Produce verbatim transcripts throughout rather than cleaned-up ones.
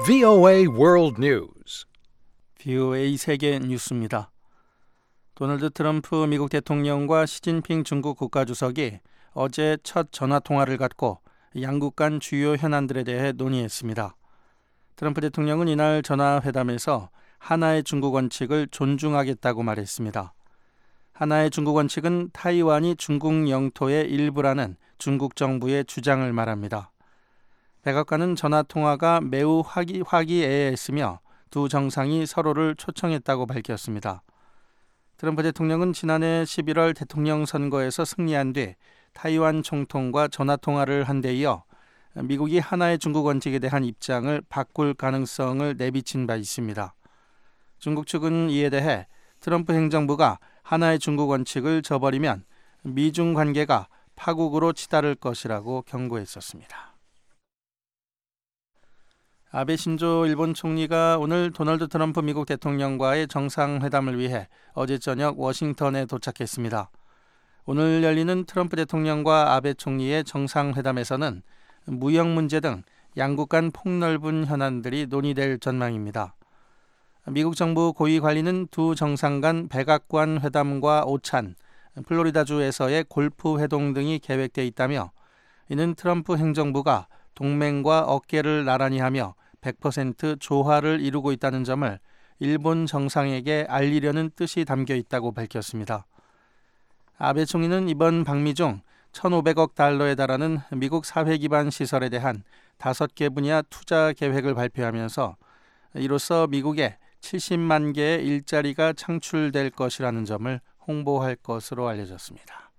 브이오에이 World News. 브이오에이 세계 뉴스입니다. 도널드 트럼프 미국 대통령과 시진핑 중국 국가주석이 어제 첫 전화통화를 갖고 양국 간 주요 현안들에 대해 논의했습니다. 트럼프 대통령은 이날 전화회담에서 하나의 중국 원칙을 존중하겠다고 말했습니다. 하나의 중국 원칙은 타이완이 중국 영토의 일부라는 중국 정부의 주장을 말합니다. 백악관은 전화통화가 매우 화기, 화기애애했으며 두 정상이 서로를 초청했다고 밝혔습니다. 트럼프 대통령은 지난해 십일월 대통령 선거에서 승리한 뒤 타이완 총통과 전화통화를 한 데 이어 미국이 하나의 중국 원칙에 대한 입장을 바꿀 가능성을 내비친 바 있습니다. 중국 측은 이에 대해 트럼프 행정부가 하나의 중국 원칙을 저버리면 미중 관계가 파국으로 치달을 것이라고 경고했었습니다. 아베 신조 일본 총리가 오늘 도널드 트럼프 미국 대통령과의 정상회담을 위해 어제 저녁 워싱턴에 도착했습니다. 오늘 열리는 트럼프 대통령과 아베 총리의 정상회담에서는 무역 문제 등 양국 간 폭넓은 현안들이 논의될 전망입니다. 미국 정부 고위 관리는 두 정상 간 백악관 회담과 오찬, 플로리다주에서의 골프 회동 등이 계획돼 있다며 이는 트럼프 행정부가 동맹과 어깨를 나란히 하며 백 퍼센트 조화를 이루고 있다는 점을 일본 정상에게 알리려는 뜻이 담겨 있다고 밝혔습니다. 아베 총리는 이번 방미 중 천오백억 달러에 달하는 미국 사회 기반 시설에 대한 다섯 개 분야 투자 계획을 발표하면서 이로써 미국에 칠십만 개의 일자리가 창출될 것이라는 점을 홍보할 것으로 알려졌습니다.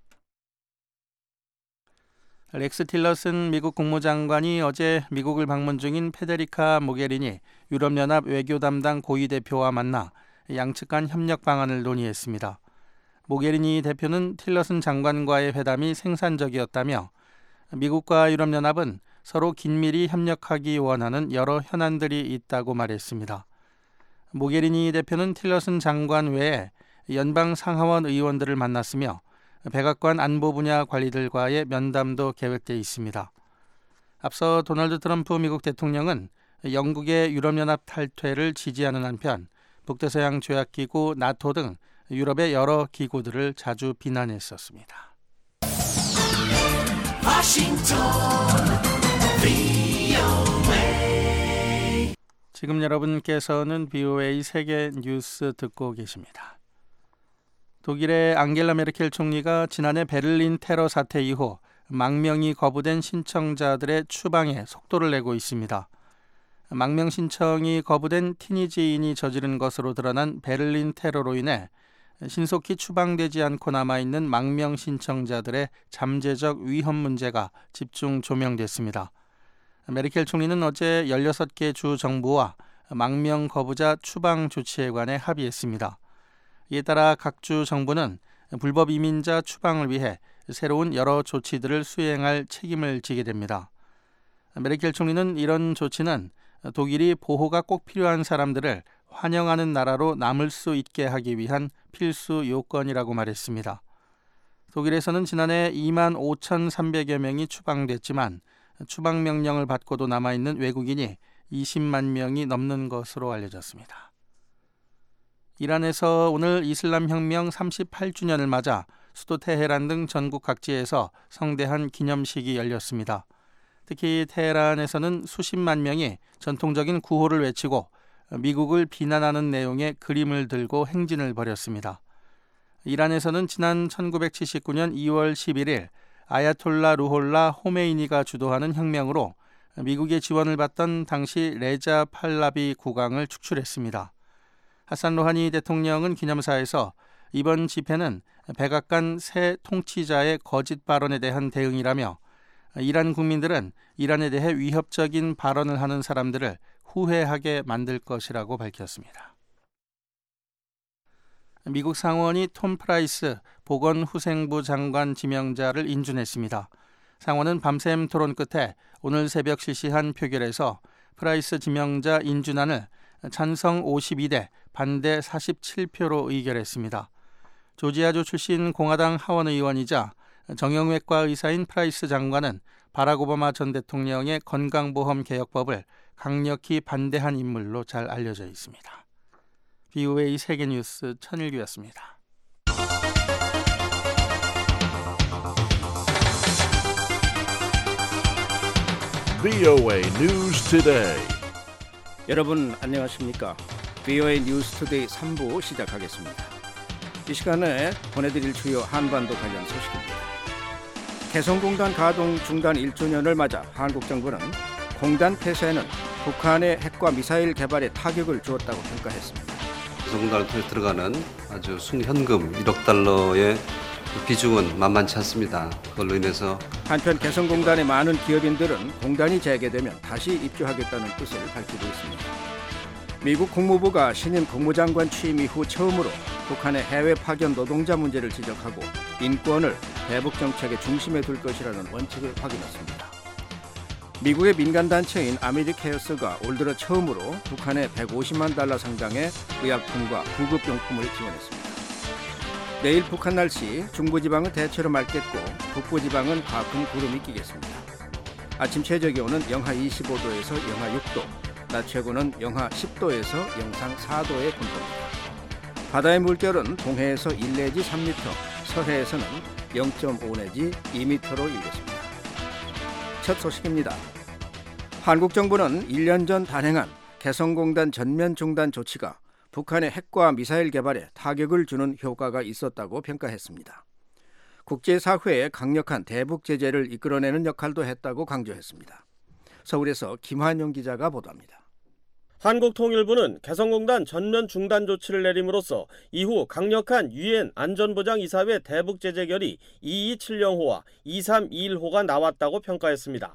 렉스 틸러슨 미국 국무장관이 어제 미국을 방문 중인 페데리카 모게리니 유럽연합 외교 담당 고위 대표와 만나 양측 간 협력 방안을 논의했습니다. 모게리니 대표는 틸러슨 장관과의 회담이 생산적이었다며 미국과 유럽연합은 서로 긴밀히 협력하기 원하는 여러 현안들이 있다고 말했습니다. 모게리니 대표는 틸러슨 장관 외에 연방 상하원 의원들을 만났으며 백악관 안보 분야 관리들과의 면담도 계획돼 있습니다. 앞서 도널드 트럼프 미국 대통령은 영국의 유럽연합 탈퇴를 지지하는 한편 북대서양 조약기구 나토 등 유럽의 여러 기구들을 자주 비난했었습니다. 워싱턴 브이오에이. 지금 여러분께서는 브이오에이 세계 뉴스 듣고 계십니다. 독일의 앙겔라 메르켈 총리가 지난해 베를린 테러 사태 이후 망명이 거부된 신청자들의 추방에 속도를 내고 있습니다. 망명 신청이 거부된 티니지인이 저지른 것으로 드러난 베를린 테러로 인해 신속히 추방되지 않고 남아있는 망명 신청자들의 잠재적 위험 문제가 집중 조명됐습니다. 메르켈 총리는 어제 열여섯 개 주 정부와 망명 거부자 추방 조치에 관해 합의했습니다. 이에 따라 각 주 정부는 불법 이민자 추방을 위해 새로운 여러 조치들을 수행할 책임을 지게 됩니다. 메르켈 총리는 이런 조치는 독일이 보호가 꼭 필요한 사람들을 환영하는 나라로 남을 수 있게 하기 위한 필수 요건이라고 말했습니다. 독일에서는 지난해 이만 오천삼백여 명이 추방됐지만 추방 명령을 받고도 남아있는 외국인이 이십만 명이 넘는 것으로 알려졌습니다. 이란에서 오늘 이슬람 혁명 삼십팔 주년을 맞아 수도 테헤란 등 전국 각지에서 성대한 기념식이 열렸습니다. 특히 테헤란에서는 수십만 명이 전통적인 구호를 외치고 미국을 비난하는 내용의 그림을 들고 행진을 벌였습니다. 이란에서는 지난 천구백칠십구 년 이월 십일일 아야톨라 루홀라 호메이니가 주도하는 혁명으로 미국의 지원을 받던 당시 레자 팔라비 국왕을 축출했습니다. 하산 로하니 대통령은 기념사에서 이번 집회는 백악관 새 통치자의 거짓 발언에 대한 대응이라며 이란 국민들은 이란에 대해 위협적인 발언을 하는 사람들을 후회하게 만들 것이라고 밝혔습니다. 미국 상원이 톰 프라이스 보건후생부 장관 지명자를 인준했습니다. 상원은 밤샘 토론 끝에 오늘 새벽 실시한 표결에서 프라이스 지명자 인준안을 찬성 오십이 대 반대 사십칠 표로 의결했습니다. 조지아주 출신 공화당 하원 의원이자 정형외과 의사인 프라이스 장관은 바락 오바마 전 대통령의 건강보험 개혁법을 강력히 반대한 인물로 잘 알려져 있습니다. 비오에이 세계뉴스 천일규였습니다. 비오에이 News Today. 여러분 안녕하십니까? 비오에이 뉴스 투데이 삼 부 시작하겠습니다. 이 시간에 보내드릴 주요 한반도 관련 소식입니다. 개성공단 가동 중단 일 주년을 맞아 한국 정부는 공단 폐쇄는 북한의 핵과 미사일 개발에 타격을 주었다고 평가했습니다. 개성공단을 통해 들어가는 아주 순현금 일억 달러의 비중은 만만치 않습니다. 그걸로 인해서 한편 개성공단의 많은 기업인들은 공단이 재개되면 다시 입주하겠다는 뜻을 밝히고 있습니다. 미국 국무부가 신임 국무장관 취임 이후 처음으로 북한의 해외 파견 노동자 문제를 지적하고 인권을 대북 정책의 중심에 둘 것이라는 원칙을 확인했습니다. 미국의 민간단체인 아메리케어스가 올 들어 처음으로 북한에 백오십만 달러 상당의 의약품과 구급용품을 지원했습니다. 내일 북한 날씨, 중부지방은 대체로 맑겠고 북부지방은 가끔 구름이 끼겠습니다. 아침 최저기온은 영하 이십오 도에서 영하 육 도, 낮 최고는 영하 십 도에서 영상 사 도의 분포입니다. 바다의 물결은 동해에서 일 내지 삼 미터, 서해에서는 영 점 오 내지 이 미터로 일겠습니다. 첫 소식입니다. 한국 정부는 일 년 전 단행한 개성공단 전면 중단 조치가 북한의 핵과 미사일 개발에 타격을 주는 효과가 있었다고 평가했습니다. 국제사회의 강력한 대북 제재를 이끌어내는 역할도 했다고 강조했습니다. 서울에서 김환용 기자가 보도합니다. 한국통일부는 개성공단 전면 중단 조치를 내림으로써 이후 강력한 유엔 안전보장이사회 대북 제재 결의 이이칠영호와 이삼이일호가 나왔다고 평가했습니다.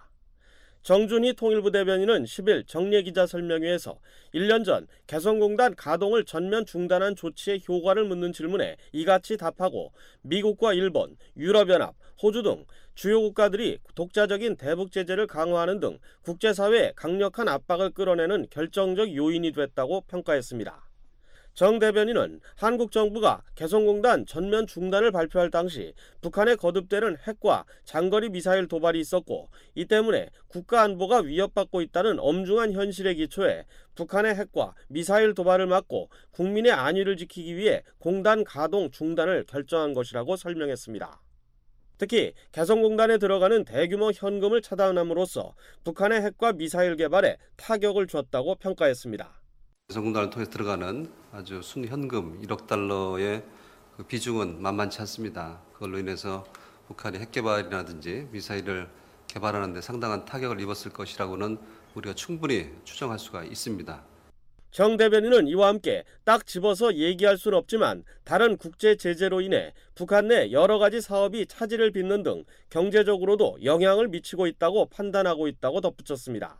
정준희 통일부 대변인은 십 일 정례기자 설명회에서 일 년 전 개성공단 가동을 전면 중단한 조치의 효과를 묻는 질문에 이같이 답하고 미국과 일본, 유럽연합, 호주 등 주요 국가들이 독자적인 대북 제재를 강화하는 등 국제사회에 강력한 압박을 끌어내는 결정적 요인이 됐다고 평가했습니다. 정 대변인은 한국 정부가 개성공단 전면 중단을 발표할 당시 북한에 거듭되는 핵과 장거리 미사일 도발이 있었고 이 때문에 국가 안보가 위협받고 있다는 엄중한 현실에 기초해 북한의 핵과 미사일 도발을 막고 국민의 안위를 지키기 위해 공단 가동 중단을 결정한 것이라고 설명했습니다. 특히 개성공단에 들어가는 대규모 현금을 차단함으로써 북한의 핵과 미사일 개발에 타격을 줬다고 평가했습니다. 개성공단을 통해 들어가는 아주 순현금 일억 달러의 그 비중은 만만치 않습니다. 그걸로 인해서 북한이 핵 개발이라든지 미사일을 개발하는 데 상당한 타격을 입었을 것이라고는 우리가 충분히 추정할 수가 있습니다. 정 대변인은 이와 함께 딱 집어서 얘기할 수는 없지만 다른 국제 제재로 인해 북한 내 여러 가지 사업이 차질을 빚는 등 경제적으로도 영향을 미치고 있다고 판단하고 있다고 덧붙였습니다.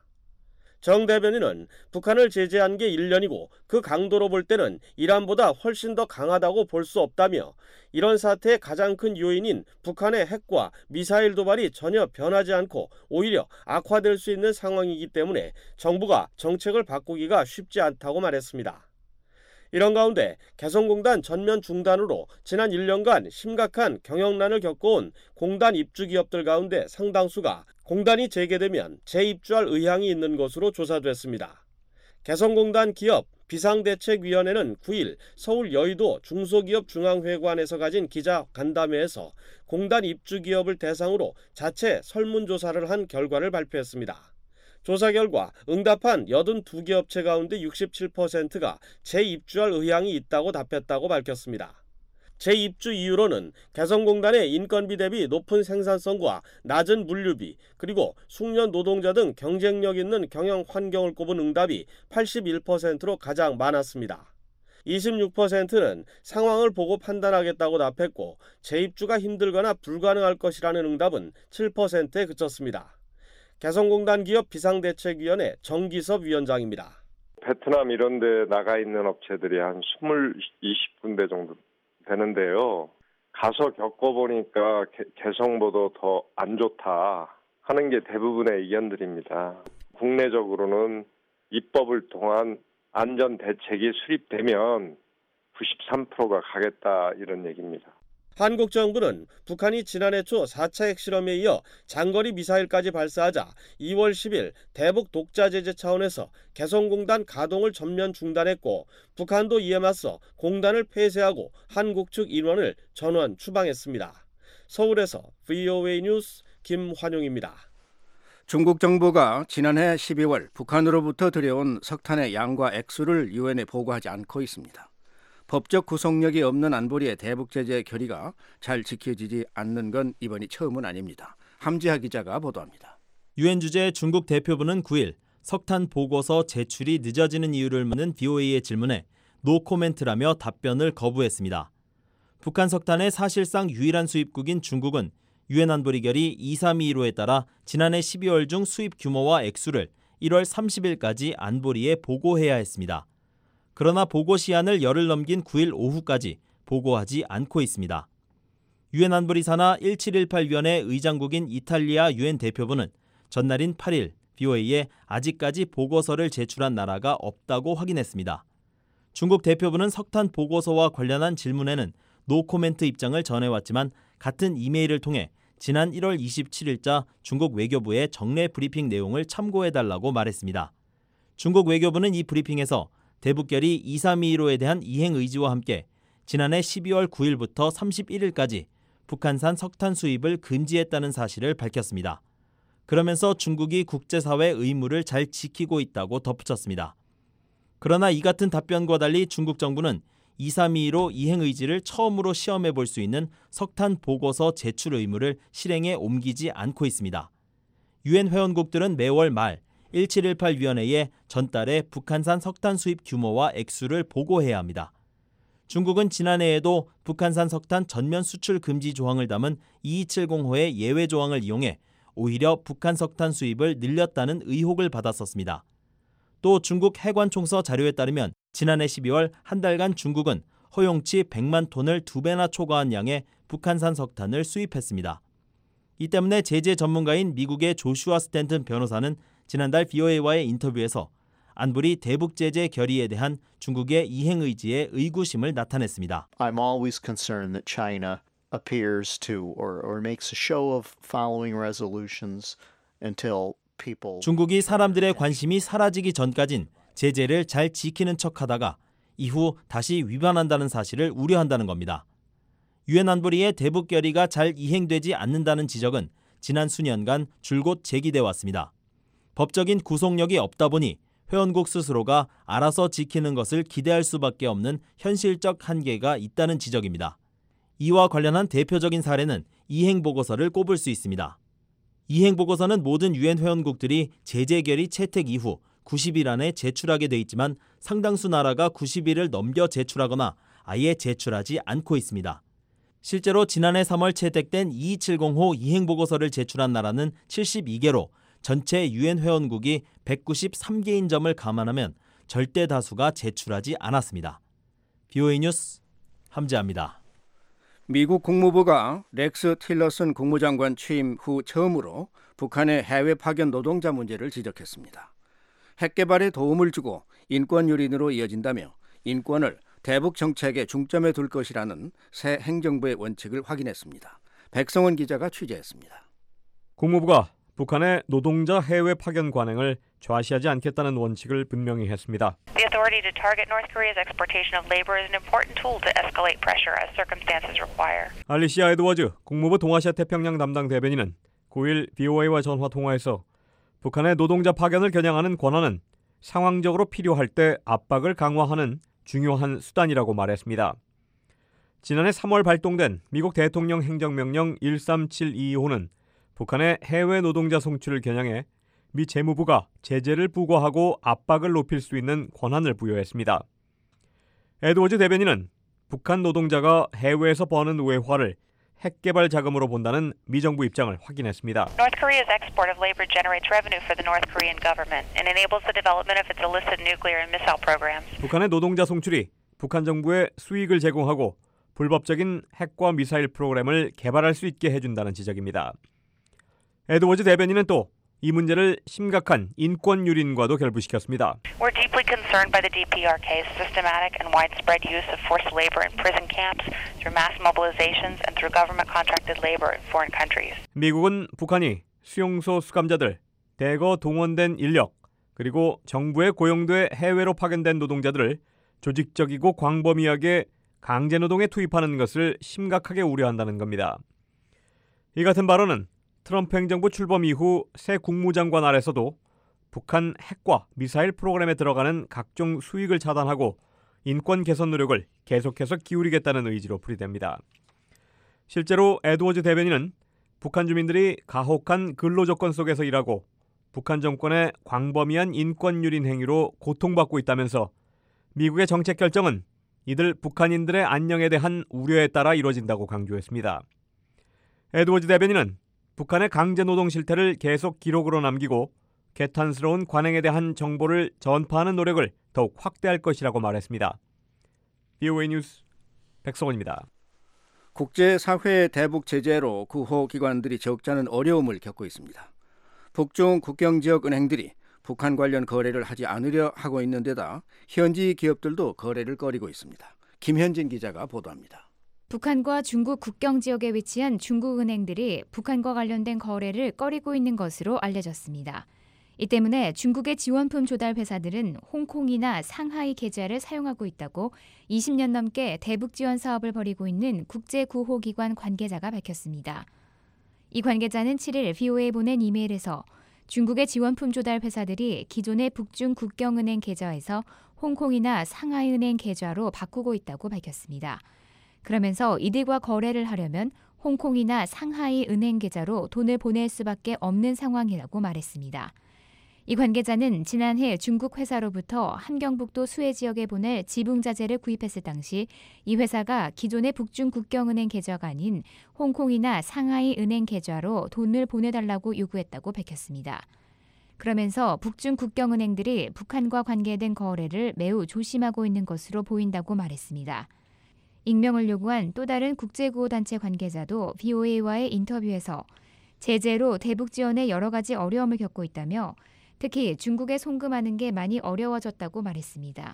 정 대변인은 북한을 제재한 게 일 년이고 그 강도로 볼 때는 이란보다 훨씬 더 강하다고 볼 수 없다며 이런 사태의 가장 큰 요인인 북한의 핵과 미사일 도발이 전혀 변하지 않고 오히려 악화될 수 있는 상황이기 때문에 정부가 정책을 바꾸기가 쉽지 않다고 말했습니다. 이런 가운데 개성공단 전면 중단으로 지난 일 년간 심각한 경영난을 겪어온 공단 입주 기업들 가운데 상당수가 공단이 재개되면 재입주할 의향이 있는 것으로 조사됐습니다. 개성공단 기업 비상대책위원회는 구 일 서울 여의도 중소기업 중앙회관에서 가진 기자 간담회에서 공단 입주 기업을 대상으로 자체 설문조사를 한 결과를 발표했습니다. 조사 결과 응답한 팔십이 개 업체 가운데 육십칠 퍼센트가 재입주할 의향이 있다고 답했다고 밝혔습니다. 재입주 이유로는 개성공단의 인건비 대비 높은 생산성과 낮은 물류비, 그리고 숙련 노동자 등 경쟁력 있는 경영 환경을 꼽은 응답이 팔십일 퍼센트로 가장 많았습니다. 이십육 퍼센트는 상황을 보고 판단하겠다고 답했고 재입주가 힘들거나 불가능할 것이라는 응답은 칠 퍼센트에 그쳤습니다. 개성공단 기업 비상대책위원회 정기섭 위원장입니다. 베트남 이런 데 나가 있는 업체들이 한 이십, 이십 군데 정도 되는데요. 가서 겪어보니까 개, 개성보다 더 안 좋다 하는 게 대부분의 의견들입니다. 국내적으로는 입법을 통한 안전 대책이 수립되면 구십삼 퍼센트가 가겠다 이런 얘기입니다. 한국 정부는 북한이 지난해 초 사 차 핵실험에 이어 장거리 미사일까지 발사하자 이월 십일 대북 독자 제재 차원에서 개성공단 가동을 전면 중단했고 북한도 이에 맞서 공단을 폐쇄하고 한국 측 인원을 전원 추방했습니다. 서울에서 브이오에이 뉴스 김환용입니다. 중국 정부가 지난해 십이월 북한으로부터 들여온 석탄의 양과 액수를 유엔에 보고하지 않고 있습니다. 법적 구속력이 없는 안보리의 대북 제재 결의가 잘 지켜지지 않는 건 이번이 처음은 아닙니다. 함지하 기자가 보도합니다. 유엔 주재 중국 대표부는 구일 석탄 보고서 제출이 늦어지는 이유를 묻는 브이오에이의 질문에 노 코멘트라며 답변을 거부했습니다. 북한 석탄의 사실상 유일한 수입국인 중국은 유엔 안보리 결의 이삼이일호에 따라 지난해 십이월 중 수입 규모와 액수를 일월 삼십일까지 안보리에 보고해야 했습니다. 그러나 보고 시한을 열흘 넘긴 구일 오후까지 보고하지 않고 있습니다. 유엔 안보리 산하 일칠일팔 위원회 의장국인 이탈리아 유엔 대표부는 전날인 팔일 브이오에이에 아직까지 보고서를 제출한 나라가 없다고 확인했습니다. 중국 대표부는 석탄 보고서와 관련한 질문에는 노 코멘트 입장을 전해왔지만 같은 이메일을 통해 지난 일월 이십칠일자 중국 외교부의 정례 브리핑 내용을 참고해달라고 말했습니다. 중국 외교부는 이 브리핑에서 대북결의 이삼이일호에 대한 이행 의지와 함께 지난해 십이월 구일부터 삼십일일까지 북한산 석탄 수입을 금지했다는 사실을 밝혔습니다. 그러면서 중국이 국제사회 의무를 잘 지키고 있다고 덧붙였습니다. 그러나 이 같은 답변과 달리 중국 정부는 이삼이일호 이행 의지를 처음으로 시험해 볼 수 있는 석탄 보고서 제출 의무를 실행에 옮기지 않고 있습니다. 유엔 회원국들은 매월 말 일칠일팔 위원회에 전달에 북한산 석탄 수입 규모와 액수를 보고해야 합니다. 중국은 지난해에도 북한산 석탄 전면 수출 금지 조항을 담은 이이칠공호의 예외 조항을 이용해 오히려 북한 석탄 수입을 늘렸다는 의혹을 받았었습니다. 또 중국 해관총서 자료에 따르면 지난해 십이월 한 달간 중국은 허용치 백만 톤을 두 배나 초과한 양의 북한산 석탄을 수입했습니다. 이 때문에 제재 전문가인 미국의 조슈아 스탠튼 변호사는 지난달 브이오에이와의 인터뷰에서 안보리 대북 제재 결의에 대한 중국의 이행 의지에 의구심을 나타냈습니다. I'm always concerned that China appears to or, or makes a show of following resolutions until people. 중국이 사람들의 관심이 사라지기 전까진 제재를 잘 지키는 척하다가 이후 다시 위반한다는 사실을 우려한다는 겁니다. 유엔 안보리의 대북 결의가 잘 이행되지 않는다는 지적은 지난 수년간 줄곧 제기돼 왔습니다. 법적인 구속력이 없다 보니 회원국 스스로가 알아서 지키는 것을 기대할 수밖에 없는 현실적 한계가 있다는 지적입니다. 이와 관련한 대표적인 사례는 이행보고서를 꼽을 수 있습니다. 이행보고서는 모든 유엔 회원국들이 제재 결의 채택 이후 구십 일 안에 제출하게 돼 있지만 상당수 나라가 구십 일을 넘겨 제출하거나 아예 제출하지 않고 있습니다. 실제로 지난해 삼월 채택된 이이칠공호 이행보고서를 제출한 나라는 칠십이 개로 전체 유엔 회원국이 백구십삼 개인 점을 감안하면 절대 다수가 제출하지 않았습니다. 브이오에이 뉴스 함지아입니다. 미국 국무부가 렉스 틸러슨 국무장관 취임 후 처음으로 북한의 해외 파견 노동자 문제를 지적했습니다. 핵 개발에 도움을 주고 인권 유린으로 이어진다며 인권을 대북 정책의 중점에 둘 것이라는 새 행정부의 원칙을 확인했습니다. 백성원 기자가 취재했습니다. 국무부가 북한의 노동자 해외 파견 관행을 좌시하지 않겠다는 원칙을 분명히 했습니다. The authority to target North Korea's exportation of labor is an important tool to escalate pressure as circumstances require. 알리시아 에드워즈 국무부 동아시아 태평양 담당 대변인은 구일 브이오에이와 전화 통화에서 북한의 노동자 파견을 겨냥하는 권한은 상황적으로 필요할 때 압박을 강화하는 중요한 수단이라고 말했습니다. 지난해 삼월 발동된 미국 대통령 행정명령 일삼칠이호는 북한의 해외 노동자 송출을 겨냥해 미 재무부가 제재를 부과하고 압박을 높일 수 있는 권한을 부여했습니다. 에드워즈 대변인은 북한 노동자가 해외에서 버는 외화를 핵 개발 자금으로 본다는 미 정부 입장을 확인했습니다. North Korea's export of labor generates revenue for the North Korean government and enables the development of its illicit nuclear and missile programs. 북한의 노동자 송출이 북한 정부에 수익을 제공하고 불법적인 핵과 미사일 프로그램을 개발할 수 있게 해준다는 지적입니다. 에드워즈 대변인은 또 이 문제를 심각한 인권 유린과도 결부시켰습니다. We're deeply concerned concerned by the D P R K's systematic and widespread use of forced labor in prison camps through mass mobilizations and through government-contracted labor in foreign countries. 미국은 북한이 수용소 수감자들, 대거 동원된 인력, 그리고 정부에 고용돼 해외로 파견된 노동자들을 조직적이고 광범위하게 강제노동에 투입하는 것을 심각하게 우려한다는 겁니다. 이 같은 발언은 트럼프 행정부 출범 이후 새 국무장관 아래서도 북한 핵과 미사일 프로그램에 들어가는 각종 수익을 차단하고 인권 개선 노력을 계속해서 기울이겠다는 의지로 풀이됩니다. 실제로 에드워즈 대변인은 북한 주민들이 가혹한 근로 조건 속에서 일하고 북한 정권의 광범위한 인권 유린 행위로 고통받고 있다면서 미국의 정책 결정은 이들 북한인들의 안녕에 대한 우려에 따라 이루어진다고 강조했습니다. 에드워즈 대변인은 북한의 강제노동 실태를 계속 기록으로 남기고 개탄스러운 관행에 대한 정보를 전파하는 노력을 더욱 확대할 것이라고 말했습니다. 비오에이 뉴스 백성원입니다. 국제사회의 대북 제재로 구호기관들이 적지 않은 어려움을 겪고 있습니다. 북중 국경지역 은행들이 북한 관련 거래를 하지 않으려 하고 있는 데다 현지 기업들도 거래를 꺼리고 있습니다. 김현진 기자가 보도합니다. 북한과 중국 국경 지역에 위치한 중국 은행들이 북한과 관련된 거래를 꺼리고 있는 것으로 알려졌습니다. 이 때문에 중국의 지원품 조달 회사들은 홍콩이나 상하이 계좌를 사용하고 있다고 이십 년 넘게 대북 지원 사업을 벌이고 있는 국제구호기관 관계자가 밝혔습니다. 이 관계자는 칠 일 비오에이에 보낸 이메일에서 중국의 지원품 조달 회사들이 기존의 북중 국경은행 계좌에서 홍콩이나 상하이은행 계좌로 바꾸고 있다고 밝혔습니다. 그러면서 이들과 거래를 하려면 홍콩이나 상하이 은행 계좌로 돈을 보낼 수밖에 없는 상황이라고 말했습니다. 이 관계자는 지난해 중국 회사로부터 함경북도 수해 지역에 보낼 지붕자재를 구입했을 당시 이 회사가 기존의 북중 국경은행 계좌가 아닌 홍콩이나 상하이 은행 계좌로 돈을 보내달라고 요구했다고 밝혔습니다. 그러면서 북중 국경은행들이 북한과 관계된 거래를 매우 조심하고 있는 것으로 보인다고 말했습니다. 익명을 요구한 또 다른 국제구호단체 관계자도 비오에이와의 인터뷰에서 제재로 대북 지원에 여러 가지 어려움을 겪고 있다며 특히 중국에 송금하는 게 많이 어려워졌다고 말했습니다.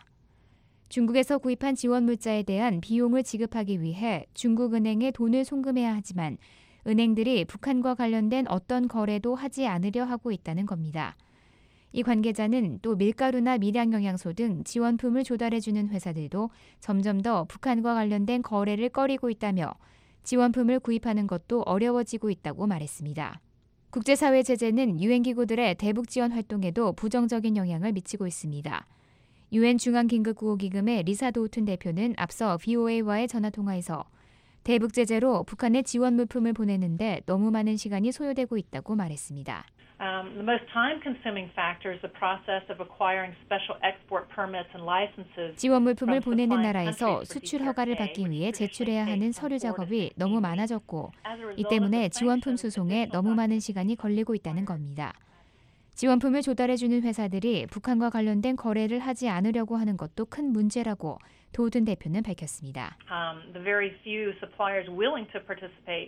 중국에서 구입한 지원 물자에 대한 비용을 지급하기 위해 중국은행에 돈을 송금해야 하지만 은행들이 북한과 관련된 어떤 거래도 하지 않으려 하고 있다는 겁니다. 이 관계자는 또 밀가루나 밀양영양소 등 지원품을 조달해주는 회사들도 점점 더 북한과 관련된 거래를 꺼리고 있다며 지원품을 구입하는 것도 어려워지고 있다고 말했습니다. 국제사회 제재는 유엔기구들의 대북 지원 활동에도 부정적인 영향을 미치고 있습니다. 유엔 중앙긴급구호기금의 리사 도우튼 대표는 앞서 비오에이와의 전화통화에서 대북 제재로 북한에 지원 물품을 보내는데 너무 많은 시간이 소요되고 있다고 말했습니다. Um, the most time-consuming factor is the process of acquiring special export permits and licenses. 지원 물품을 보내는 나라에서 수출 허가를 받기 위해 제출해야 하는 서류 작업이 너무 많아졌고 이 때문에 지원품 수송에 너무 많은 시간이 걸리고 있다는 겁니다. 지원품을 조달해주는 회사들이 북한과 관련된 거래를 하지 않으려고 하는 것도 큰 문제라고 도우든 대표는 밝혔습니다. Um, the very few suppliers willing to participate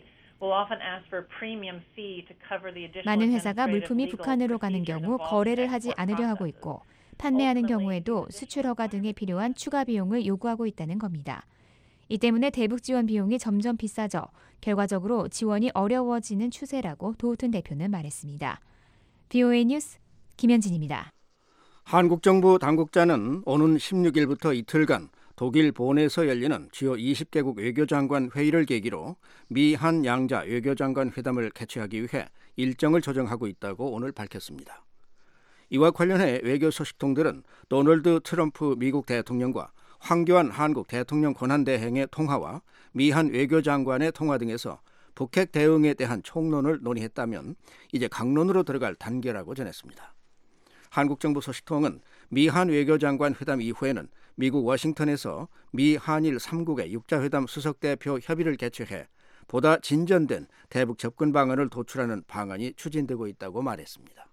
많은 회사가 물품이 북한으로 가는 경우 거래를 하지 않으려 하고 있고 판매하는 경우에도 수출 허가 등에 필요한 추가 비용을 요구하고 있다는 겁니다. 이 때문에 대북 지원 비용이 점점 비싸져 결과적으로 지원이 어려워지는 추세라고 도우튼 대표는 말했습니다. 비오에이 뉴스 김현진입니다. 한국 정부 당국자는 오는 십육 일부터 이틀간 독일 본에서 열리는 주요 이십 개국 외교장관 회의를 계기로 미한 양자 외교장관 회담을 개최하기 위해 일정을 조정하고 있다고 오늘 밝혔습니다. 이와 관련해 외교 소식통들은 도널드 트럼프 미국 대통령과 황교안 한국 대통령 권한대행의 통화와 미한 외교장관의 통화 등에서 북핵 대응에 대한 총론을 논의했다면 이제 강론으로 들어갈 단계라고 전했습니다. 한국 정부 소식통은 미한 외교장관 회담 이후에는 미국 워싱턴에서 미한일 삼국의 육자회담 수석대표 협의를 개최해 보다 진전된 대북 접근 방안을 도출하는 방안이 추진되고 있다고 말했습니다.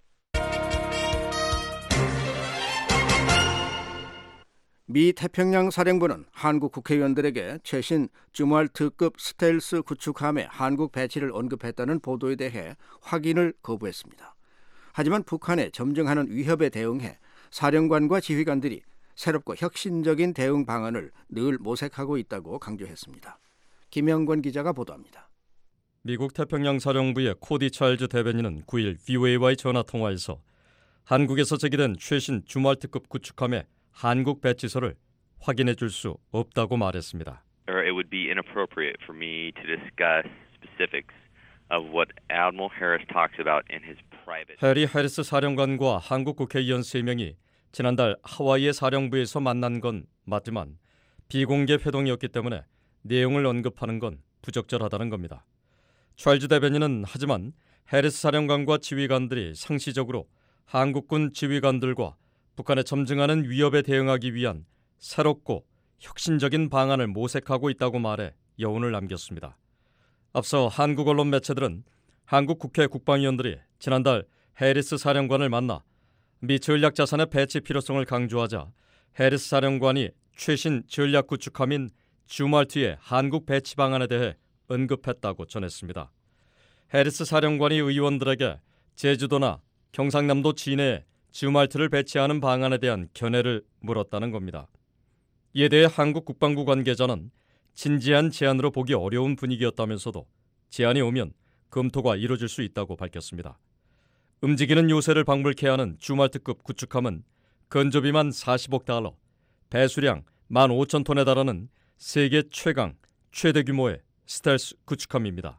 미 태평양 사령부는 한국 국회의원들에게 최신 주말 특급 스텔스 구축함의 한국 배치를 언급했다는 보도에 대해 확인을 거부했습니다. 하지만 북한의 점증하는 위협에 대응해 사령관과 지휘관들이 새롭고 혁신적인 대응 방안을 늘 모색하고 있다고 강조했습니다. 김영권 기자가 보도합니다. 미국 태평양 사령부의 코디 찰즈 대변인은 구일 브이오에이와의 전화통화에서 한국에서 제기된 최신 주말특급 구축함의 한국 배치소를 확인해 줄 수 없다고 말했습니다. It would be inappropriate for me to discuss specifics of what Admiral Harris talks about in his private. 해리 해리스 사령관과 한국 국회의원 세 명이 지난달 하와이의 사령부에서 만난 건 맞지만 비공개 회동이었기 때문에 내용을 언급하는 건 부적절하다는 겁니다. 찰즈 대변인은 하지만 해리스 사령관과 지휘관들이 상시적으로 한국군 지휘관들과 북한에 점증하는 위협에 대응하기 위한 새롭고 혁신적인 방안을 모색하고 있다고 말해 여운을 남겼습니다. 앞서 한국 언론 매체들은 한국 국회 국방위원들이 지난달 해리스 사령관을 만나 미 전략자산의 배치 필요성을 강조하자 해리스 사령관이 최신 전략 구축함인 주말트의 한국 배치 방안에 대해 언급했다고 전했습니다. 해리스 사령관이 의원들에게 제주도나 경상남도 진해에 주말트를 배치하는 방안에 대한 견해를 물었다는 겁니다. 이에 대해 한국 국방부 관계자는 진지한 제안으로 보기 어려운 분위기였다면서도 제안이 오면 검토가 이루어질 수 있다고 밝혔습니다. 움직이는 요새를 방불케 하는 주말트급 구축함은 건조비만 사십억 달러, 배수량 만 오천 톤에 달하는 세계 최강, 최대 규모의 스텔스 구축함입니다.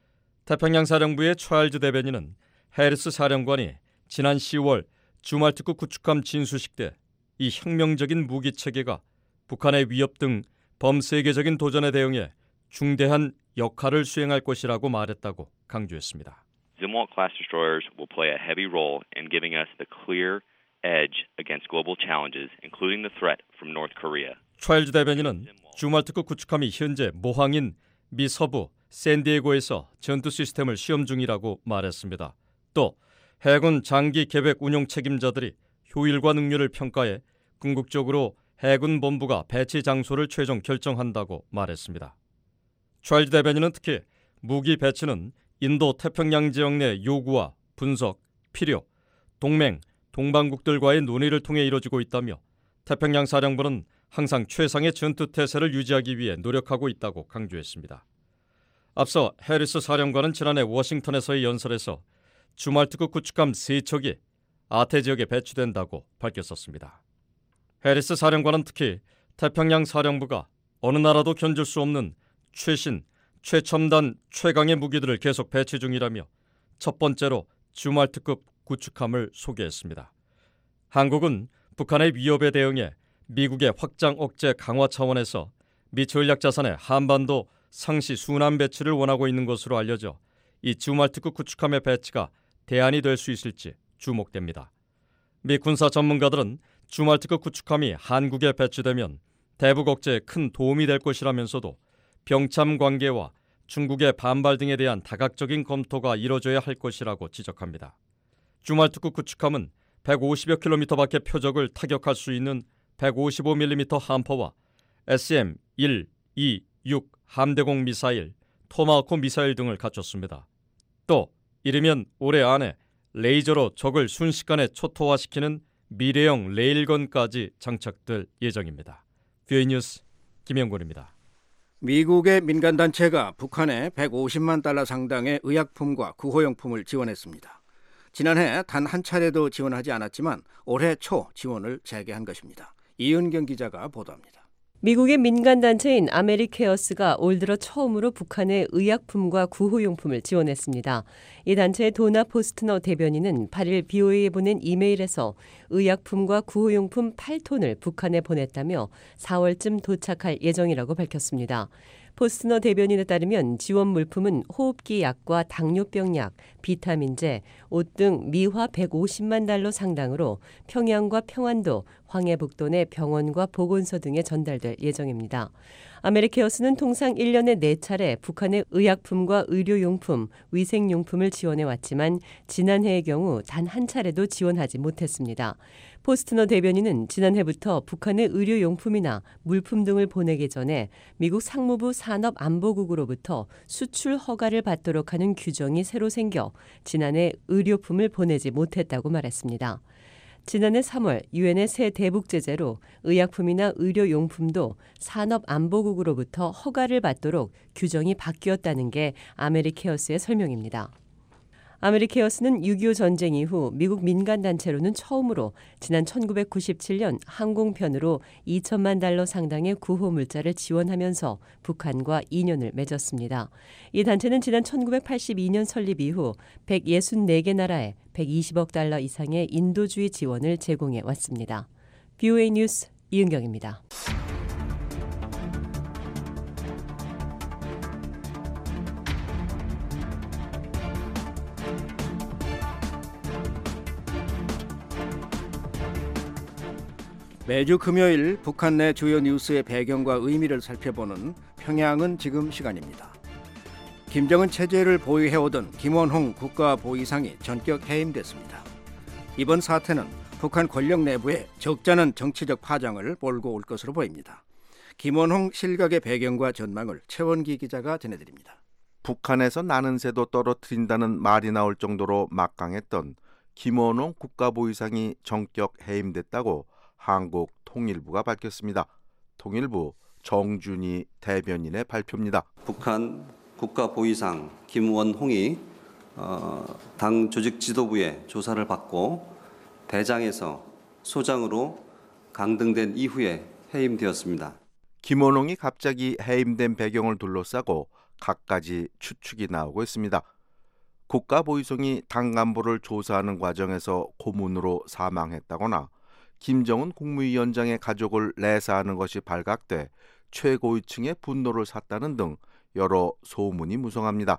태평양 사령부의 찰즈 대변인은 해리스 사령관이 지난 시월 주말특급 구축함 진수식 때 이 혁명적인 무기 체계가 북한의 위협 등 범세계적인 도전에 대응해 중대한 역할을 수행할 것이라고 말했다고 강조했습니다. Zimwalt-class destroyers will play a heavy role in giving us the clear edge against global challenges, including the threat from North Korea. 찰즈 대변인은 주말특급 구축함이 현재 모항인 미 서부 샌디에고에서 전투 시스템을 시험 중이라고 말했습니다. 또 해군 장기 계획 운용 책임자들이 효율과 능률을 평가해 궁극적으로 해군 본부가 배치 장소를 최종 결정한다고 말했습니다. 찰즈 대변인은 특히 무기 배치는 인도 태평양 지역 내 요구와 분석, 필요, 동맹, 동반국들과의 논의를 통해 이루어지고 있다며 태평양 사령부는 항상 최상의 전투 태세를 유지하기 위해 노력하고 있다고 강조했습니다. 앞서 해리스 사령관은 지난해 워싱턴에서의 연설에서 주말특급 구축함 세 척이 아태 지역에 배치된다고 밝혔었습니다. 해리스 사령관은 특히 태평양 사령부가 어느 나라도 견줄 수 없는 최신, 최첨단, 최강의 무기들을 계속 배치 중이라며 첫 번째로 주말특급 구축함을 소개했습니다. 한국은 북한의 위협에 대응해 미국의 확장 억제 강화 차원에서 미 전략자산의 한반도 상시 순환 배치를 원하고 있는 것으로 알려져 이 주말특급 구축함의 배치가 대안이 될 수 있을지 주목됩니다. 미 군사 전문가들은 주말특급 구축함이 한국에 배치되면 대북 억제에 큰 도움이 될 것이라면서도 병참 관계와 중국의 반발 등에 대한 다각적인 검토가 이뤄져야 할 것이라고 지적합니다. 주말특급 구축함은 백오십여 킬로미터밖에 표적을 타격할 수 있는 백오십오 밀리미터 함포와 에스엠 일, 이, 육 함대공 미사일, 토마호크 미사일 등을 갖췄습니다. 또 이르면 올해 안에 레이저로 적을 순식간에 초토화시키는 미래형 레일건까지 장착될 예정입니다. 뷰이 뉴스 김영권입니다. 미국의 민간단체가 북한에 백오십만 달러 상당의 의약품과 구호용품을 지원했습니다. 지난해 단 한 차례도 지원하지 않았지만 올해 초 지원을 재개한 것입니다. 이은경 기자가 보도합니다. 미국의 민간단체인 아메리케어스가 올 들어 처음으로 북한의 의약품과 구호용품을 지원했습니다. 이 단체의 도나 포스트너 대변인은 팔일 비오에이에 보낸 이메일에서 의약품과 구호용품 팔 톤을 북한에 보냈다며 사월쯤 도착할 예정이라고 밝혔습니다. 포스트너 대변인에 따르면 지원 물품은 호흡기 약과 당뇨병 약, 비타민제, 옷 등 미화 백오십만 달러 상당으로 평양과 평안도, 황해북도 내 병원과 보건소 등에 전달될 예정입니다. 아메리케어스는 통상 일 년에 네 차례 북한의 의약품과 의료용품, 위생용품을 지원해왔지만 지난해의 경우 단 한 차례도 지원하지 못했습니다. 포스트너 대변인은 지난해부터 북한의 의료용품이나 물품 등을 보내기 전에 미국 상무부 산업안보국으로부터 수출 허가를 받도록 하는 규정이 새로 생겨 지난해 의료품을 보내지 못했다고 말했습니다. 지난해 삼월 유엔의 새 대북 제재로 의약품이나 의료용품도 산업안보국으로부터 허가를 받도록 규정이 바뀌었다는 게 아메리케어스의 설명입니다. 아메리케어스는 육이오 전쟁 이후 미국 민간단체로는 처음으로 지난 천구백구십칠 년 항공편으로 이천만 달러 상당의 구호 물자를 지원하면서 북한과 인연을 맺었습니다. 이 단체는 지난 천구백팔십이 년 설립 이후 백육십사 개 나라에 백이십억 달러 이상의 인도주의 지원을 제공해 왔습니다. 비오에이 뉴스 이은경입니다. 매주 금요일 북한 내 주요 뉴스의 배경과 의미를 살펴보는 평양은 지금 시간입니다. 김정은 체제를 보유해오던 김원홍 국가보위상이 전격 해임됐습니다. 이번 사태는 북한 권력 내부에 적잖은 정치적 파장을 몰고 올 것으로 보입니다. 김원홍 실각의 배경과 전망을 최원기 기자가 전해드립니다. 북한에서 나는 새도 떨어뜨린다는 말이 나올 정도로 막강했던 김원홍 국가보위상이 전격 해임됐다고 한국통일부가 밝혔습니다. 통일부 정준희 대변인의 발표입니다. 북한 국가보위상 김원홍이 어, 당 조직 지도부의 조사를 받고 대장에서 소장으로 강등된 이후에 해임되었습니다. 김원홍이 갑자기 해임된 배경을 둘러싸고 갖가지 추측이 나오고 있습니다. 국가보위성이 당 간부를 조사하는 과정에서 고문으로 사망했다거나 김정은 국무위원장의 가족을 내사하는 것이 발각돼 최고위층의 분노를 샀다는 등 여러 소문이 무성합니다.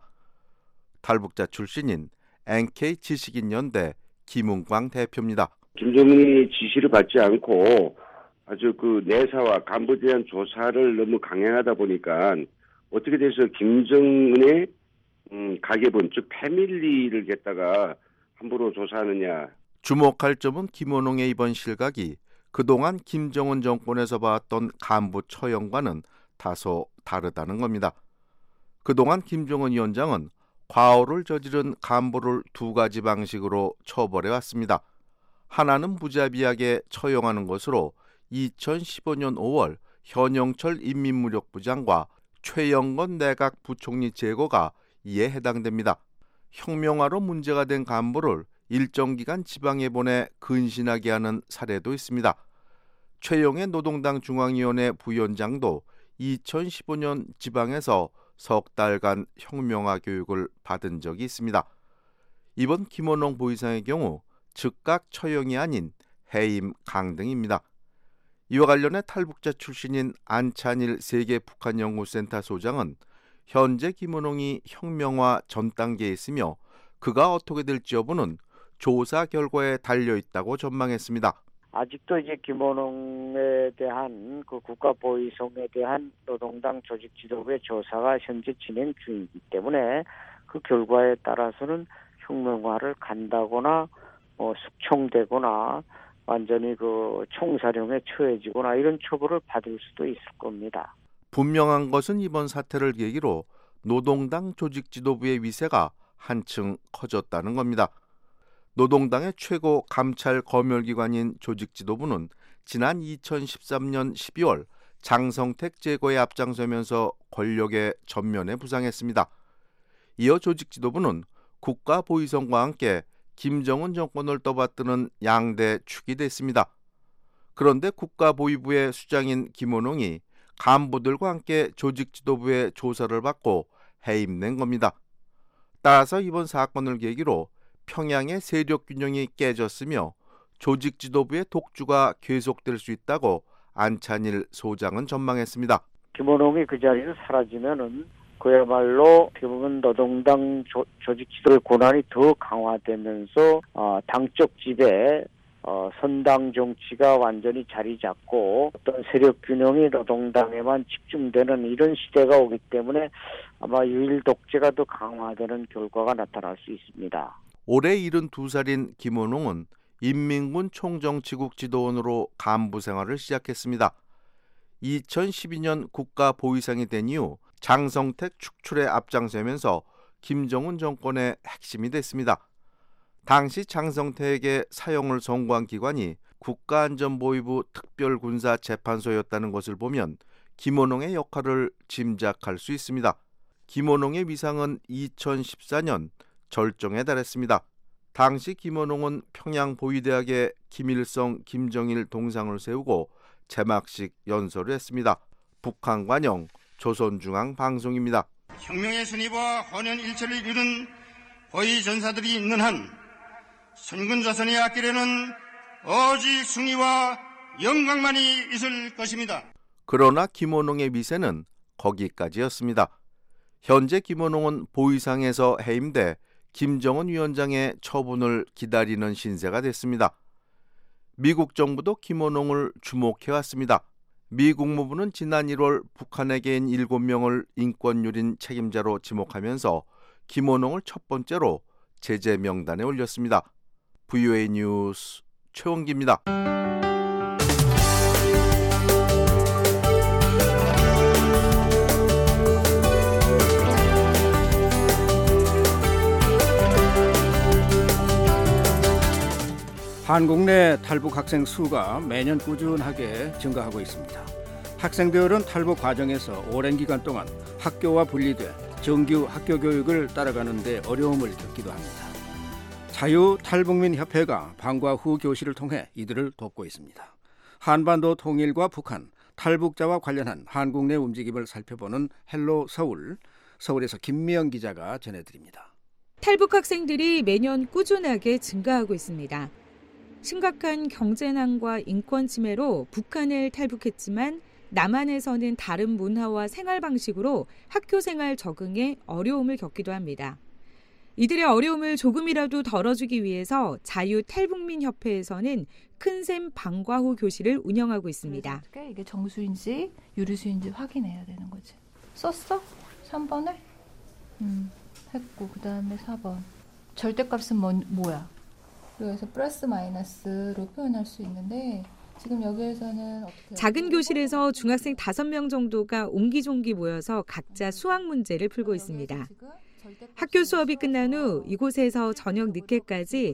탈북자 출신인 엔케이 지식인연대 김은광 대표입니다. 김정은이 지시를 받지 않고 아주 그 내사와 간부에 대한 조사를 너무 강행하다 보니까 어떻게 돼서 김정은의 음, 가계분 즉 패밀리를 갖다가 함부로 조사하느냐. 주목할 점은 김원홍의 이번 실각이 그동안 김정은 정권에서 봐왔던 간부 처형과는 다소 다르다는 겁니다. 그동안 김정은 위원장은 과오를 저지른 간부를 두 가지 방식으로 처벌해왔습니다. 하나는 무자비하게 처형하는 것으로 이천십오 년 오월 현영철 인민무력부장과 최영건 내각 부총리 제거가 이에 해당됩니다. 혁명화로 문제가 된 간부를 일정 기간 지방에 보내 근신하게 하는 사례도 있습니다. 최영의 노동당 중앙위원회 부위원장도 이천십오 년 지방에서 석 달간 혁명화 교육을 받은 적이 있습니다. 이번 김원홍 보위상의 경우 즉각 처형이 아닌 해임 강등입니다. 이와 관련해 탈북자 출신인 안찬일 세계북한연구센터 소장은 현재 김원홍이 혁명화 전 단계에 있으며 그가 어떻게 될지 여부는 조사 결과에 달려있다고 전망했습니다. 아직도 이제 김원홍에 대한 그 국가보위성에 대한 노동당 조직 지도부의 조사가 현재 진행 중이기 때문에 그 결과에 따라서는 혁명화를 간다거나 어, 숙청되거나 완전히 그 총사령에 처해지거나 이런 처벌을 받을 수도 있을 겁니다. 분명한 것은 이번 사태를 계기로 노동당 조직 지도부의 위세가 한층 커졌다는 겁니다. 노동당의 최고 감찰 검열기관인 조직지도부는 지난 이천십삼 년 십이월 장성택 제거에 앞장서면서 권력의 전면에 부상했습니다. 이어 조직지도부는 국가보위성과 함께 김정은 정권을 떠받드는 양대 축이 됐습니다. 그런데 국가보위부의 수장인 김원홍이 간부들과 함께 조직지도부의 조사를 받고 해임된 겁니다. 따라서 이번 사건을 계기로 평양의 세력 균형이 깨졌으며 조직 지도부의 독주가 계속될 수 있다고 안찬일 소장은 전망했습니다. 김원홍이 그 자리에서 사라지면은 그야말로 대부분 노동당 조, 조직 지도의 권한이 더 강화되면서 어, 당적 지배, 어, 선당 정치가 완전히 자리 잡고 어떤 세력 균형이 노동당에만 집중되는 이런 시대가 오기 때문에 아마 유일 독재가 더 강화되는 결과가 나타날 수 있습니다. 올해 일흔두 살인 김원홍은 인민군 총정치국 지도원으로 간부 생활을 시작했습니다. 이천십이 년 국가보위상이 된 이후 장성택 축출에 앞장서면서 김정은 정권의 핵심이 됐습니다. 당시 장성택의 사형을 선고한 기관이 국가안전보위부 특별군사재판소였다는 것을 보면 김원홍의 역할을 짐작할 수 있습니다. 김원홍의 위상은 이천십사 년 절정에 달했습니다. 당시 김원홍은 평양보위대학에 김일성, 김정일 동상을 세우고 제막식 연설을 했습니다. 북한관영 조선중앙방송입니다. 혁명의 순위와 헌연일체를 이룬 보위 전사들이 있는 한 선군조선의 앞길에는 오직 승리와 영광만이 있을 것입니다. 그러나 김원홍의 위세는 거기까지였습니다. 현재 김원홍은 보위상에서 해임돼 김정은 위원장의 처분을 기다리는 신세가 됐습니다. 미국 정부도 김원홍을 주목해왔습니다. 미 국무부는 지난 일월 북한의 개인 일곱 명을 인권유린 책임자로 지목하면서 김원홍을 첫 번째로 제재 명단에 올렸습니다. 브이오에이 뉴스 최원기입니다. 한국 내 탈북 학생 수가 매년 꾸준하게 증가하고 있습니다. 학생들은 탈북 과정에서 오랜 기간 동안 학교와 분리돼 정규 학교 교육을 따라가는 데 어려움을 겪기도 합니다. 자유탈북민협회가 방과 후 교실을 통해 이들을 돕고 있습니다. 한반도 통일과 북한, 탈북자와 관련한 한국 내 움직임을 살펴보는 헬로 서울, 서울에서 김미영 기자가 전해드립니다. 탈북 학생들이 매년 꾸준하게 증가하고 있습니다. 심각한 경제난과 인권 침해로 북한을 탈북했지만 남한에서는 다른 문화와 생활 방식으로 학교 생활 적응에 어려움을 겪기도 합니다. 이들의 어려움을 조금이라도 덜어주기 위해서 자유탈북민협회에서는 큰샘 방과 후 교실을 운영하고 있습니다. 이게 정수인지 유리수인지 확인해야 되는 거지. 썼어? 삼 번을? 음, 했고 그 다음에 사 번. 절대값은 뭐, 뭐야? 그래서 플러스 마이너스로 표현할 수 있는데 지금 여기에서는 어떻게 작은 교실에서 중학생 다섯 명 정도가 옹기종기 모여서 각자 수학 문제를 풀고 있습니다. 학교 수업이 끝난 후 이곳에서 저녁 늦게까지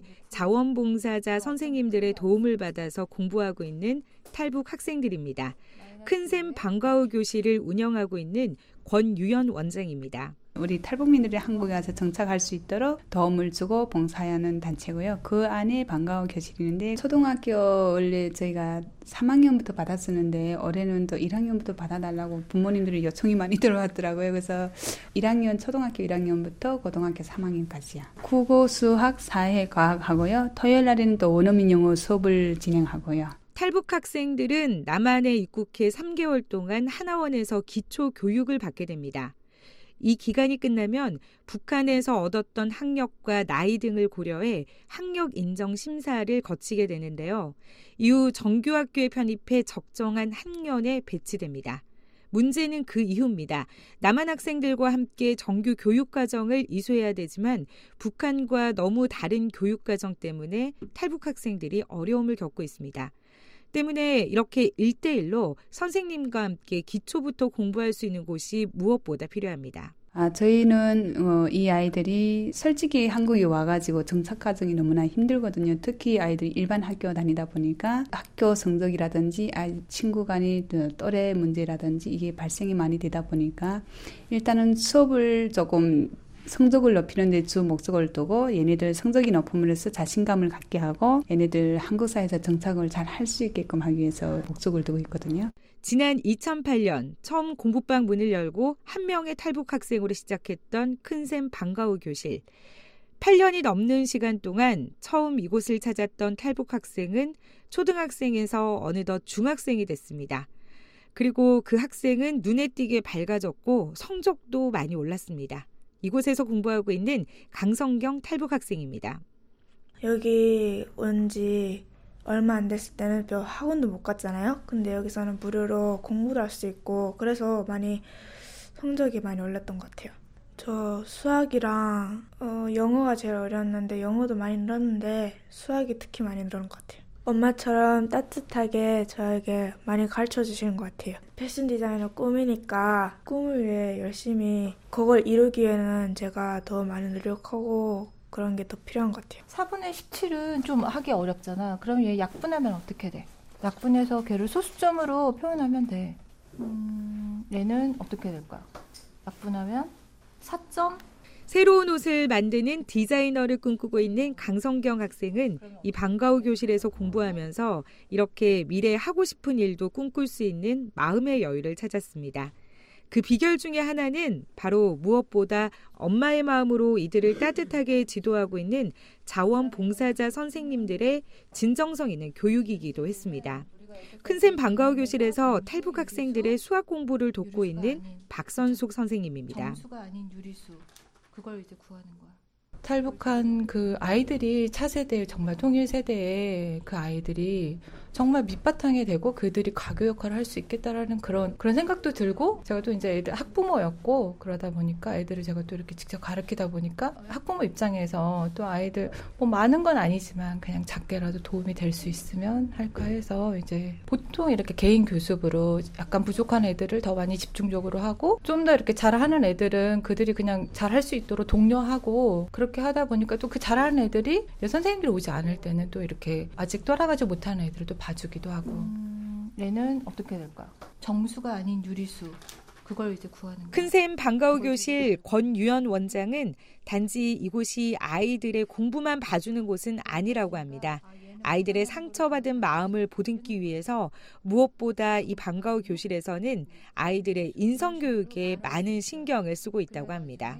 자원봉사자 선생님들의 도움을 받아서 공부하고 있는 탈북 학생들입니다. 큰샘 방과 후 교실을 운영하고 있는 권유연 원장입니다. 우리 탈북민들이 한국에 와서 정착할 수 있도록 도움을 주고 봉사하는 단체고요. 그 안에 방과 후 교실이 있는데 초등학교 원래 저희가 삼 학년부터 받았었는데 올해는 또 일 학년부터 받아달라고 부모님들이 요청이 많이 들어왔더라고요. 그래서 일 학년 초등학교 일 학년부터 고등학교 삼 학년까지요. 국어, 수학, 사회, 과학 하고요. 토요일 날에는 또 원어민 영어 수업을 진행하고요. 탈북 학생들은 남한에 입국해 삼 개월 동안 하나원에서 기초 교육을 받게 됩니다. 이 기간이 끝나면 북한에서 얻었던 학력과 나이 등을 고려해 학력 인정 심사를 거치게 되는데요. 이후 정규학교에 편입해 적정한 학년에 배치됩니다. 문제는 그 이후입니다. 남한 학생들과 함께 정규 교육과정을 이수해야 되지만 북한과 너무 다른 교육과정 때문에 탈북 학생들이 어려움을 겪고 있습니다. 때문에 이렇게 일 대일로 선생님과 함께 기초부터 공부할 수 있는 곳이 무엇보다 필요합니다. 아, 저희는 어, 이 아이들이 솔직히 한국에 와가지고 정착 과정이 너무나 힘들거든요. 특히 아이들이 일반 학교 다니다 보니까 학교 성적이라든지 아이 친구 간의 또래 문제라든지 이게 발생이 많이 되다 보니까 일단은 수업을 조금 성적을 높이는 데 주 목적을 두고 얘네들 성적이 높음으로써 자신감을 갖게 하고 얘네들 한국 사회에서 정착을 잘 할 수 있게끔 하기 위해서 목적을 두고 있거든요. 지난 이천팔 년 처음 공부방 문을 열고 한 명의 탈북 학생으로 시작했던 큰샘 방과 후 교실. 팔 년이 넘는 시간 동안 처음 이곳을 찾았던 탈북 학생은 초등학생에서 어느덧 중학생이 됐습니다. 그리고 그 학생은 눈에 띄게 밝아졌고 성적도 많이 올랐습니다. 이곳에서 공부하고 있는 강성경 탈북 학생입니다. 여기 온 지 얼마 안 됐을 때는 별 학원도 못 갔잖아요. 근데 여기서는 무료로 공부를 할 수 있고 그래서 많이 성적이 많이 올랐던 것 같아요. 저 수학이랑 어, 영어가 제일 어려웠는데 영어도 많이 늘었는데 수학이 특히 많이 늘은 것 같아요. 엄마처럼 따뜻하게 저에게 많이 가르쳐 주시는 것 같아요. 패션 디자이너 꿈이니까 꿈을 위해 열심히 그걸 이루기 위해는 제가 더 많이 노력하고 그런 게 더 필요한 것 같아요. 사분의 십칠은 좀 하기 어렵잖아. 그럼 얘 약분하면 어떻게 돼? 약분해서 걔를 소수점으로 표현하면 돼. 음, 얘는 어떻게 될까요? 약분하면 사 점. 새로운 옷을 만드는 디자이너를 꿈꾸고 있는 강성경 학생은 이 방과후 교실에서 공부하면서 이렇게 미래에 하고 싶은 일도 꿈꿀 수 있는 마음의 여유를 찾았습니다. 그 비결 중에 하나는 바로 무엇보다 엄마의 마음으로 이들을 따뜻하게 지도하고 있는 자원봉사자 선생님들의 진정성 있는 교육이기도 했습니다. 큰샘 방과후 교실에서 탈북 학생들의 수학 공부를 돕고 있는 박선숙 선생님입니다. 정수가 아닌 유리수. 그걸 이제 구하는 거야. 탈북한 그 아이들이 차세대 정말 통일 세대의 그 아이들이 정말 밑바탕이 되고 그들이 가교 역할을 할 수 있겠다라는 그런 그런 생각도 들고 제가 또 이제 애들 학부모였고 그러다 보니까 애들을 제가 또 이렇게 직접 가르치다 보니까 학부모 입장에서 또 아이들 뭐 많은 건 아니지만 그냥 작게라도 도움이 될 수 있으면 할까 해서 이제 보통 이렇게 개인 교습으로 약간 부족한 애들을 더 많이 집중적으로 하고 좀 더 이렇게 잘하는 애들은 그들이 그냥 잘할 수 있도록 독려하고 그렇게 하다 보니까 또 그 잘하는 애들이 선생님들이 오지 않을 때는 또 이렇게 아직 돌아가지 못하는 애들을 또 봐주기도 하고. 음, 얘는 어떻게 될까요? 정수가 아닌 유리수. 그걸 이제 구하는 거예요. 큰샘 방과후 교실 권유연 원장은 단지 이곳이 아이들의 공부만 봐주는 곳은 아니라고 합니다. 아이들의 상처받은 마음을 보듬기 위해서 무엇보다 이 방과후 교실에서는 아이들의 인성교육에 많은 신경을 쓰고 있다고 합니다.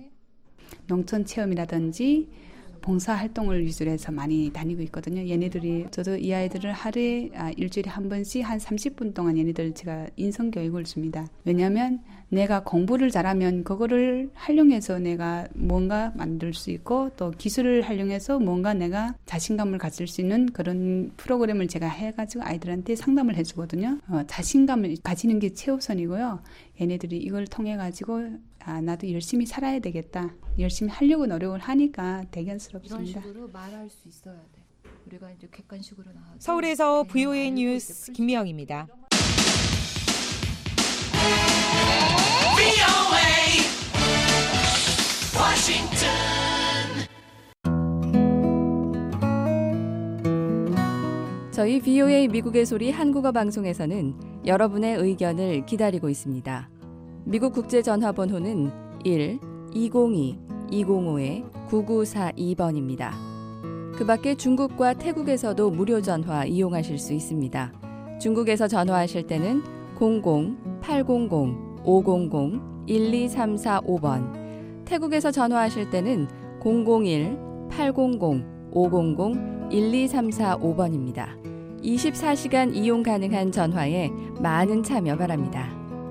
농촌 체험이라든지 봉사활동을 위주로 해서 많이 다니고 있거든요. 얘네들이 저도 이 아이들을 하루에 아, 일주일에 한 번씩 한 삼십 분 동안 얘네들 제가 인성교육을 줍니다. 왜냐하면 내가 공부를 잘하면 그거를 활용해서 내가 뭔가 만들 수 있고 또 기술을 활용해서 뭔가 내가 자신감을 가질 수 있는 그런 프로그램을 제가 해가지고 아이들한테 상담을 해주거든요. 어, 자신감을 가지는 게 최우선이고요. 얘네들이 이걸 통해가지고 아, 나도 열심히 살아야 되겠다. 열심히 하려고 노력을 하니까 대견스럽습니다. 이런 식으로 말할 수 있어야 돼. 우리가 이제 객관식으로 나와서 서울에서 브이오에이 뉴스 김미영입니다. 저희 브이오에이 미국의 소리 한국어 방송에서는 여러분의 의견을 기다리고 있습니다. 미국 국제전화번호는 일 이공이 이공오 구구사이 번입니다. 그 밖에 중국과 태국에서도 무료 전화 이용하실 수 있습니다. 중국에서 전화하실 때는 공공 팔공공 오공공 일이삼사오 번, 태국에서 전화하실 때는 공공일 팔공공 오공공 일이삼사오 번입니다. 이십사 시간 이용 가능한 전화에 많은 참여 바랍니다.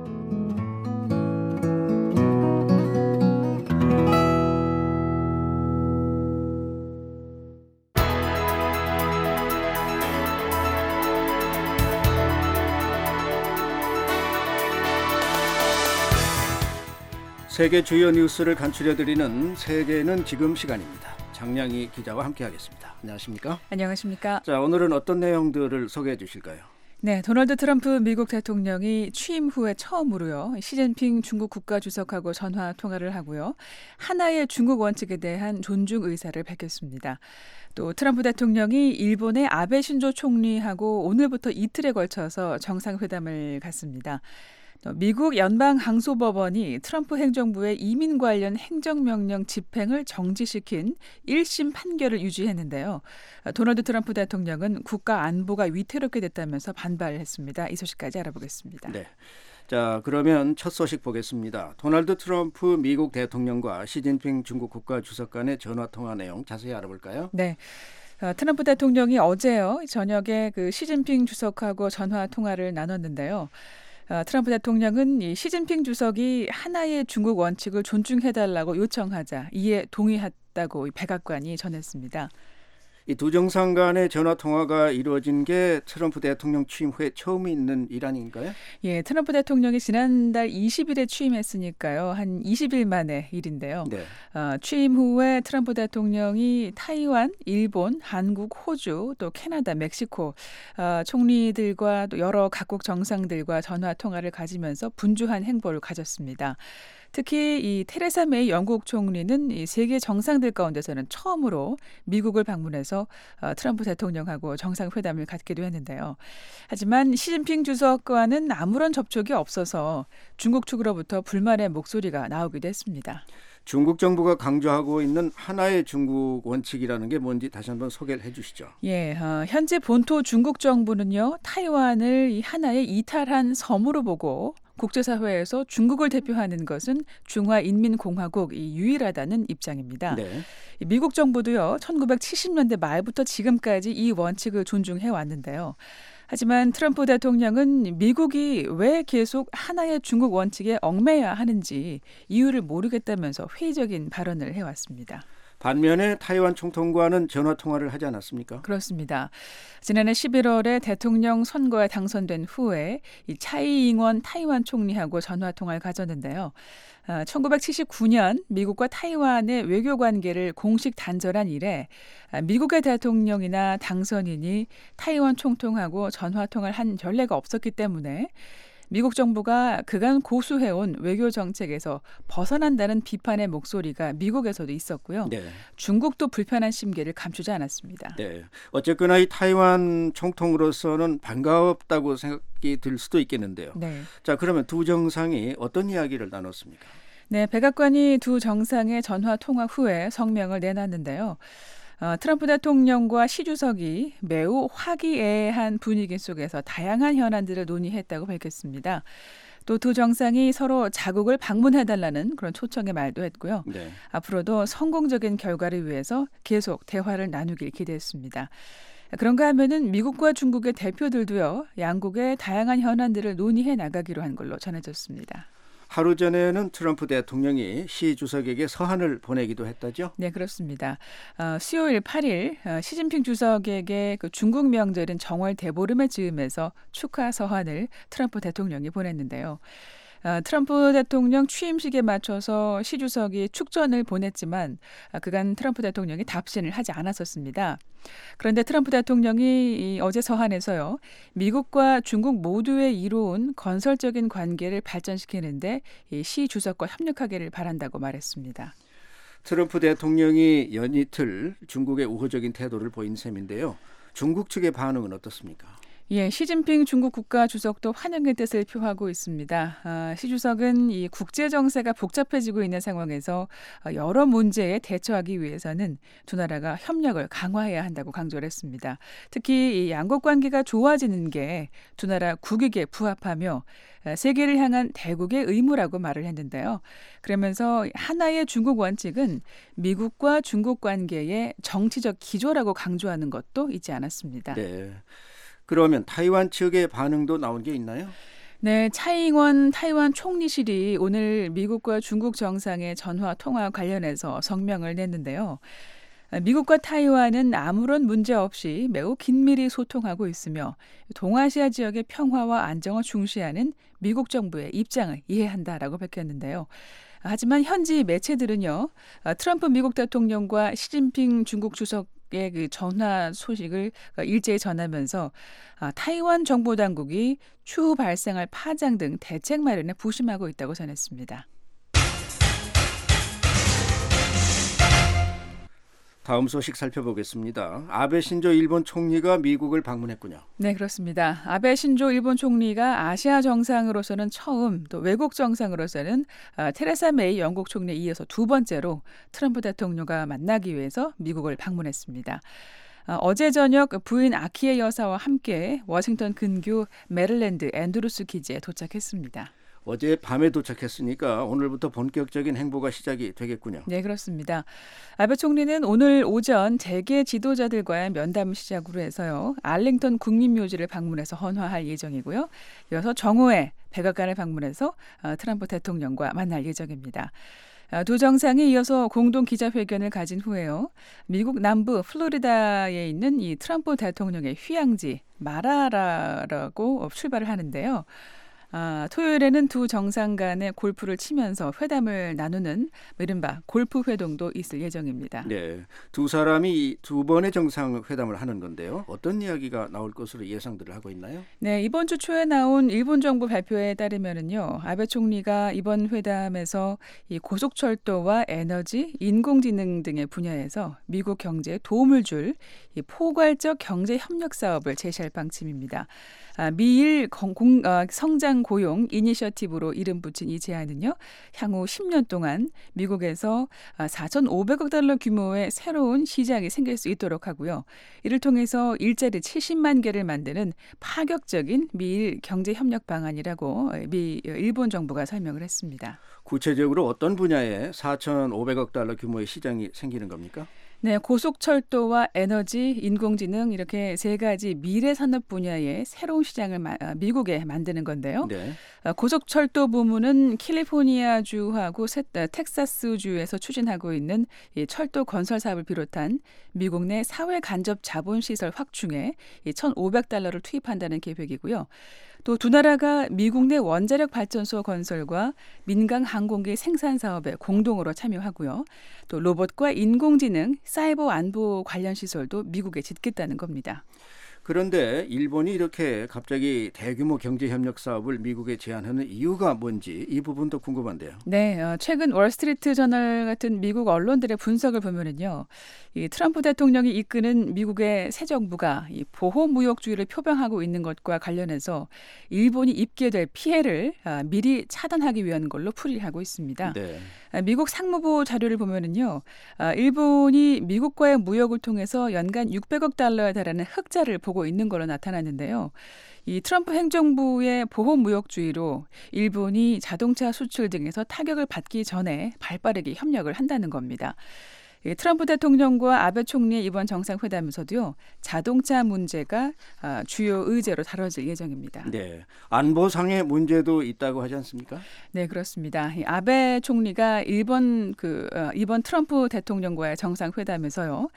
세계 주요 뉴스를 간추려드리는 세계는 지금 시간입니다. 장량희 기자와 함께하겠습니다. 안녕하십니까? 안녕하십니까? 자, 오늘은 어떤 내용들을 소개해 주실까요? 네, 도널드 트럼프 미국 대통령이 취임 후에 처음으로요, 시진핑 중국 국가주석하고 전화 통화를 하고요, 하나의 중국 원칙에 대한 존중 의사를 밝혔습니다. 또 트럼프 대통령이 일본의 아베 신조 총리하고 오늘부터 이틀에 걸쳐서 정상회담을 갖습니다. 미국 연방항소법원이 트럼프 행정부의 이민 관련 행정명령 집행을 정지시킨 일 심 판결을 유지했는데요. 도널드 트럼프 대통령은 국가 안보가 위태롭게 됐다면서 반발했습니다. 이 소식까지 알아보겠습니다. 네. 자, 그러면 첫 소식 보겠습니다. 도널드 트럼프 미국 대통령과 시진핑 중국 국가주석 간의 전화통화 내용 자세히 알아볼까요? 네. 트럼프 대통령이 어제요, 저녁에 그 시진핑 주석하고 전화 통화를 나눴는데요. 트럼프 대통령은 이 시진핑 주석이 하나의 중국 원칙을 존중해달라고 요청하자 이에 동의했다고 백악관이 전했습니다. 이 두 정상 간의 전화 통화가 이루어진 게 트럼프 대통령 취임 후에 처음 있는 일 아닌가요? 예, 트럼프 대통령이 지난달 이십 일에 취임했으니까요. 한 이십 일 만의 일인데요. 네. 어, 취임 후에 트럼프 대통령이 타이완, 일본, 한국, 호주, 또 캐나다, 멕시코 어, 총리들과 또 여러 각국 정상들과 전화 통화를 가지면서 분주한 행보를 가졌습니다. 특히 이 테레사 메이 영국 총리는 이 세계 정상들 가운데서는 처음으로 미국을 방문해서 트럼프 대통령하고 정상회담을 갖기도 했는데요. 하지만 시진핑 주석과는 아무런 접촉이 없어서 중국 측으로부터 불만의 목소리가 나오기도 했습니다. 중국 정부가 강조하고 있는 하나의 중국 원칙이라는 게 뭔지 다시 한번 소개를 해 주시죠. 예, 어, 현재 본토 중국 정부는요, 타이완을 이 하나의 이탈한 섬으로 보고 국제사회에서 중국을 대표하는 것은 중화인민공화국이 유일하다는 입장입니다. 네. 미국 정부도요, 천구백칠십 년대 말부터 지금까지 이 원칙을 존중해 왔는데요. 하지만 트럼프 대통령은 미국이 왜 계속 하나의 중국 원칙에 얽매야 하는지 이유를 모르겠다면서 회의적인 발언을 해왔습니다. 반면에 타이완 총통과는 전화 통화를 하지 않았습니까? 그렇습니다. 지난해 십일월에 대통령 선거에 당선된 후에 이 차이잉원 타이완 총리하고 전화 통화를 가졌는데요. 천구백칠십구 년 미국과 타이완의 외교 관계를 공식 단절한 이래 미국의 대통령이나 당선인이 타이완 총통하고 전화 통화를 한 전례가 없었기 때문에 미국 정부가 그간 고수해온 외교 정책에서 벗어난다는 비판의 목소리가 미국에서도 있었고요. 네. 중국도 불편한 심기를 감추지 않았습니다. 네. 어쨌거나 이 타이완 총통으로서는 반갑다고 생각이 들 수도 있겠는데요. 네. 자, 그러면 두 정상이 어떤 이야기를 나눴습니까? 네, 백악관이 두 정상의 전화 통화 후에 성명을 내놨는데요. 어, 트럼프 대통령과 시 주석이 매우 화기애애한 분위기 속에서 다양한 현안들을 논의했다고 밝혔습니다. 또 두 정상이 서로 자국을 방문해달라는 그런 초청의 말도 했고요. 네. 앞으로도 성공적인 결과를 위해서 계속 대화를 나누길 기대했습니다. 그런가 하면은 미국과 중국의 대표들도요, 양국의 다양한 현안들을 논의해 나가기로 한 걸로 전해졌습니다. 하루 전에는 트럼프 대통령이 시 주석에게 서한을 보내기도 했다죠? 네, 그렇습니다. 어, 수요일 팔 일 어, 시진핑 주석에게 그 중국 명절인 정월 대보름을 즈음해서 축하 서한을 트럼프 대통령이 보냈는데요. 어, 트럼프 대통령 취임식에 맞춰서 시 주석이 축전을 보냈지만 어, 그간 트럼프 대통령이 답신을 하지 않았었습니다. 그런데 트럼프 대통령이 이 어제 서한에서요, 미국과 중국 모두에 이로운 건설적인 관계를 발전시키는데 이 시 주석과 협력하기를 바란다고 말했습니다. 트럼프 대통령이 연이틀 중국에 우호적인 태도를 보인 셈인데요. 중국 측의 반응은 어떻습니까? 예, 시진핑 중국 국가 주석도 환영의 뜻을 표하고 있습니다. 아, 시 주석은 이 국제 정세가 복잡해지고 있는 상황에서 여러 문제에 대처하기 위해서는 두 나라가 협력을 강화해야 한다고 강조를 했습니다. 특히 이 양국 관계가 좋아지는 게 두 나라 국익에 부합하며 세계를 향한 대국의 의무라고 말을 했는데요. 그러면서 하나의 중국 원칙은 미국과 중국 관계의 정치적 기조라고 강조하는 것도 잊지 않았습니다. 네. 그러면 타이완 측의 반응도 나온 게 있나요? 네, 차이잉원 타이완 총리실이 오늘 미국과 중국 정상의 전화 통화 관련해서 성명을 냈는데요. 미국과 타이완은 아무런 문제 없이 매우 긴밀히 소통하고 있으며 동아시아 지역의 평화와 안정을 중시하는 미국 정부의 입장을 이해한다라고 밝혔는데요. 하지만 현지 매체들은요, 트럼프 미국 대통령과 시진핑 중국 주석 그 전화 소식을 일제히 전하면서 타이완 정보당국이 추후 발생할 파장 등 대책 마련에 부심하고 있다고 전했습니다. 다음 소식 살펴보겠습니다. 아베 신조 일본 총리가 미국을 방문했군요. 네, 그렇습니다. 아베 신조 일본 총리가 아시아 정상으로서는 처음, 또 외국 정상으로서는 테레사 메이 영국 총리에 이어서 두 번째로 트럼프 대통령과 만나기 위해서 미국을 방문했습니다. 어제 저녁 부인 아키에 여사와 함께 워싱턴 근교 메릴랜드 앤드루스 기지에 도착했습니다. 어제 밤에 도착했으니까 오늘부터 본격적인 행보가 시작이 되겠군요. 네, 그렇습니다. 아베 총리는 오늘 오전 재계 지도자들과의 면담을 시작으로 해서요, 알링턴 국립묘지를 방문해서 헌화할 예정이고요. 이어서 정오에 백악관을 방문해서 트럼프 대통령과 만날 예정입니다. 두 정상이 이어서 공동 기자회견을 가진 후에요, 미국 남부 플로리다에 있는 이 트럼프 대통령의 휴양지 마라라라고 출발을 하는데요. 아, 토요일에는 두 정상 간의 골프를 치면서 회담을 나누는 이른바 골프 회동도 있을 예정입니다. 네, 두 사람이 두 번의 정상회담을 하는 건데요. 어떤 이야기가 나올 것으로 예상들을 하고 있나요? 네, 이번 주 초에 나온 일본 정부 발표에 따르면은요, 아베 총리가 이번 회담에서 이 고속철도와 에너지, 인공지능 등의 분야에서 미국 경제에 도움을 줄 이 포괄적 경제 협력 사업을 제시할 방침입니다. 아, 미일 공, 공, 어, 성장 고용 이니셔티브로 이름 붙인 이 제안은요, 향후 십 년 동안 미국에서 사천오백억 달러 규모의 새로운 시장이 생길 수 있도록 하고요. 이를 통해서 일자리 칠십만 개를 만드는 파격적인 미일 경제 협력 방안이라고 미 일본 정부가 설명을 했습니다. 구체적으로 어떤 분야에 사천오백억 달러 규모의 시장이 생기는 겁니까? 네, 고속철도와 에너지, 인공지능 이렇게 세 가지 미래 산업 분야의 새로운 시장을 마, 미국에 만드는 건데요. 네. 고속철도 부문은 캘리포니아주하고 텍사스주에서 추진하고 있는 이 철도 건설 사업을 비롯한 미국 내 사회 간접 자본시설 확충에 천오백 달러를 투입한다는 계획이고요. 또 두 나라가 미국 내 원자력 발전소 건설과 민간 항공기 생산 사업에 공동으로 참여하고요. 또 로봇과 인공지능, 사이버 안보 관련 시설도 미국에 짓겠다는 겁니다. 그런데 일본이 이렇게 갑자기 대규모 경제협력 사업을 미국에 제안하는 이유가 뭔지 이 부분도 궁금한데요. 네, 어, 최근 월스트리트 저널 같은 미국 언론들의 분석을 보면은요, 이 트럼프 대통령이 이끄는 미국의 새 정부가 이 보호무역주의를 표방하고 있는 것과 관련해서 일본이 입게 될 피해를 아, 미리 차단하기 위한 걸로 풀이하고 있습니다. 네. 아, 미국 상무부 자료를 보면은요, 아, 일본이 미국과의 무역을 통해서 연간 육백억 달러에 달하는 흑자를 보고 있는 걸로 나타났는데요. 이 트럼프 행정부의 보호무역주의로 일본이 자동차 수출 등에서 타격을 받기 전에 발빠르게 협력을 한다는 겁니다. 트럼프 대통령과 아베 총리의 이번 정상회담에서도요, 자동차 문제가 주요 의제로 다뤄질 예정입니다. 네, 안보상의 문제도 있다고 하지 않습니까? 네, 그렇습니다. 아베 총리가 일본 그 이번 트럼프 대통령과의 정상회담에서요,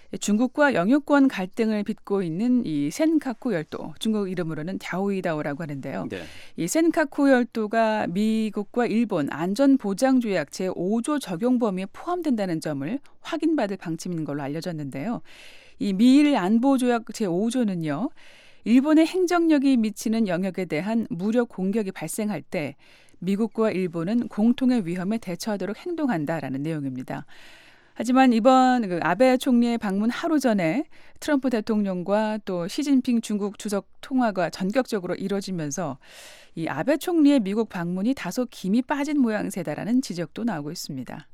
중국과 영유권 갈등을 빚고 있는 이 센카쿠 열도, 중국 이름으로는 갸오이다오라고 하는데요. 네. 이 센카쿠 열도가 미국과 일본 안전보장조약 제오조 적용 범위에 포함된다는 점을 확인받을 방침인 걸로 알려졌는데요. 이 미일 안보조약 제오조는요, 일본의 행정력이 미치는 영역에 대한 무력 공격이 발생할 때 미국과 일본은 공통의 위험에 대처하도록 행동한다라는 내용입니다. 하지만 이번 그 아베 총리의 방문 하루 전에 트럼프 대통령과 또 시진핑 중국 주석 통화가 전격적으로 이뤄지면서 이 아베 총리의 미국 방문이 다소 김이 빠진 모양새다라는 지적도 나오고 있습니다.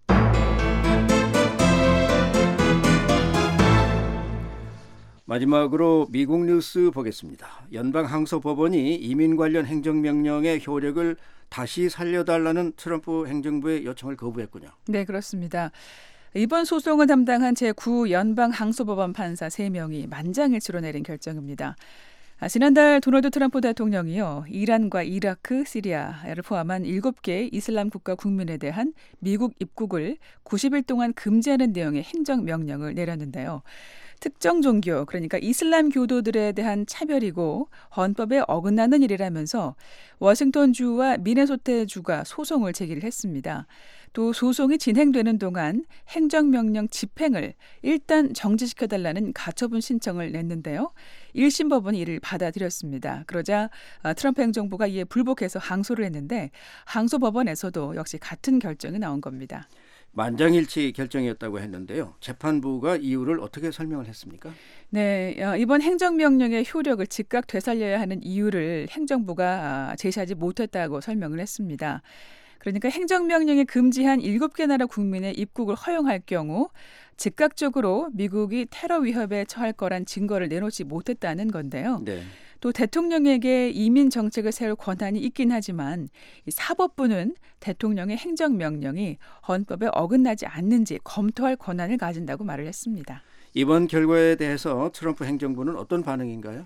마지막으로 미국 뉴스 보겠습니다. 연방항소법원이 이민 관련 행정명령의 효력을 다시 살려달라는 트럼프 행정부의 요청을 거부했군요. 네, 그렇습니다. 이번 소송을 담당한 제구 연방항소법원 판사 세 명이 만장일치로 내린 결정입니다. 아, 지난달 도널드 트럼프 대통령이요, 이란과 이라크, 시리아를 포함한 일곱 개의 이슬람 국가 국민에 대한 미국 입국을 구십 일 동안 금지하는 내용의 행정명령을 내렸는데요. 특정 종교, 그러니까 이슬람 교도들에 대한 차별이고 헌법에 어긋나는 일이라면서 워싱턴주와 미네소타주가 소송을 제기를 했습니다. 또 소송이 진행되는 동안 행정명령 집행을 일단 정지시켜달라는 가처분 신청을 냈는데요. 일 심 법원이 이를 받아들였습니다. 그러자 트럼프 행정부가 이에 불복해서 항소를 했는데 항소법원에서도 역시 같은 결정이 나온 겁니다. 만장일치 결정이었다고 했는데요. 재판부가 이유를 어떻게 설명을 했습니까? 네, 이번 행정명령의 효력을 즉각 되살려야 하는 이유를 행정부가 제시하지 못했다고 설명을 했습니다. 그러니까 행정명령에 금지한 일곱 개 나라 국민의 입국을 허용할 경우 즉각적으로 미국이 테러 위협에 처할 거란 증거를 내놓지 못했다는 건데요. 네. 또 대통령에게 이민 정책을 세울 권한이 있긴 하지만 사법부는 대통령의 행정명령이 헌법에 어긋나지 않는지 검토할 권한을 가진다고 말을 했습니다. 이번 결과에 대해서 트럼프 행정부는 어떤 반응인가요?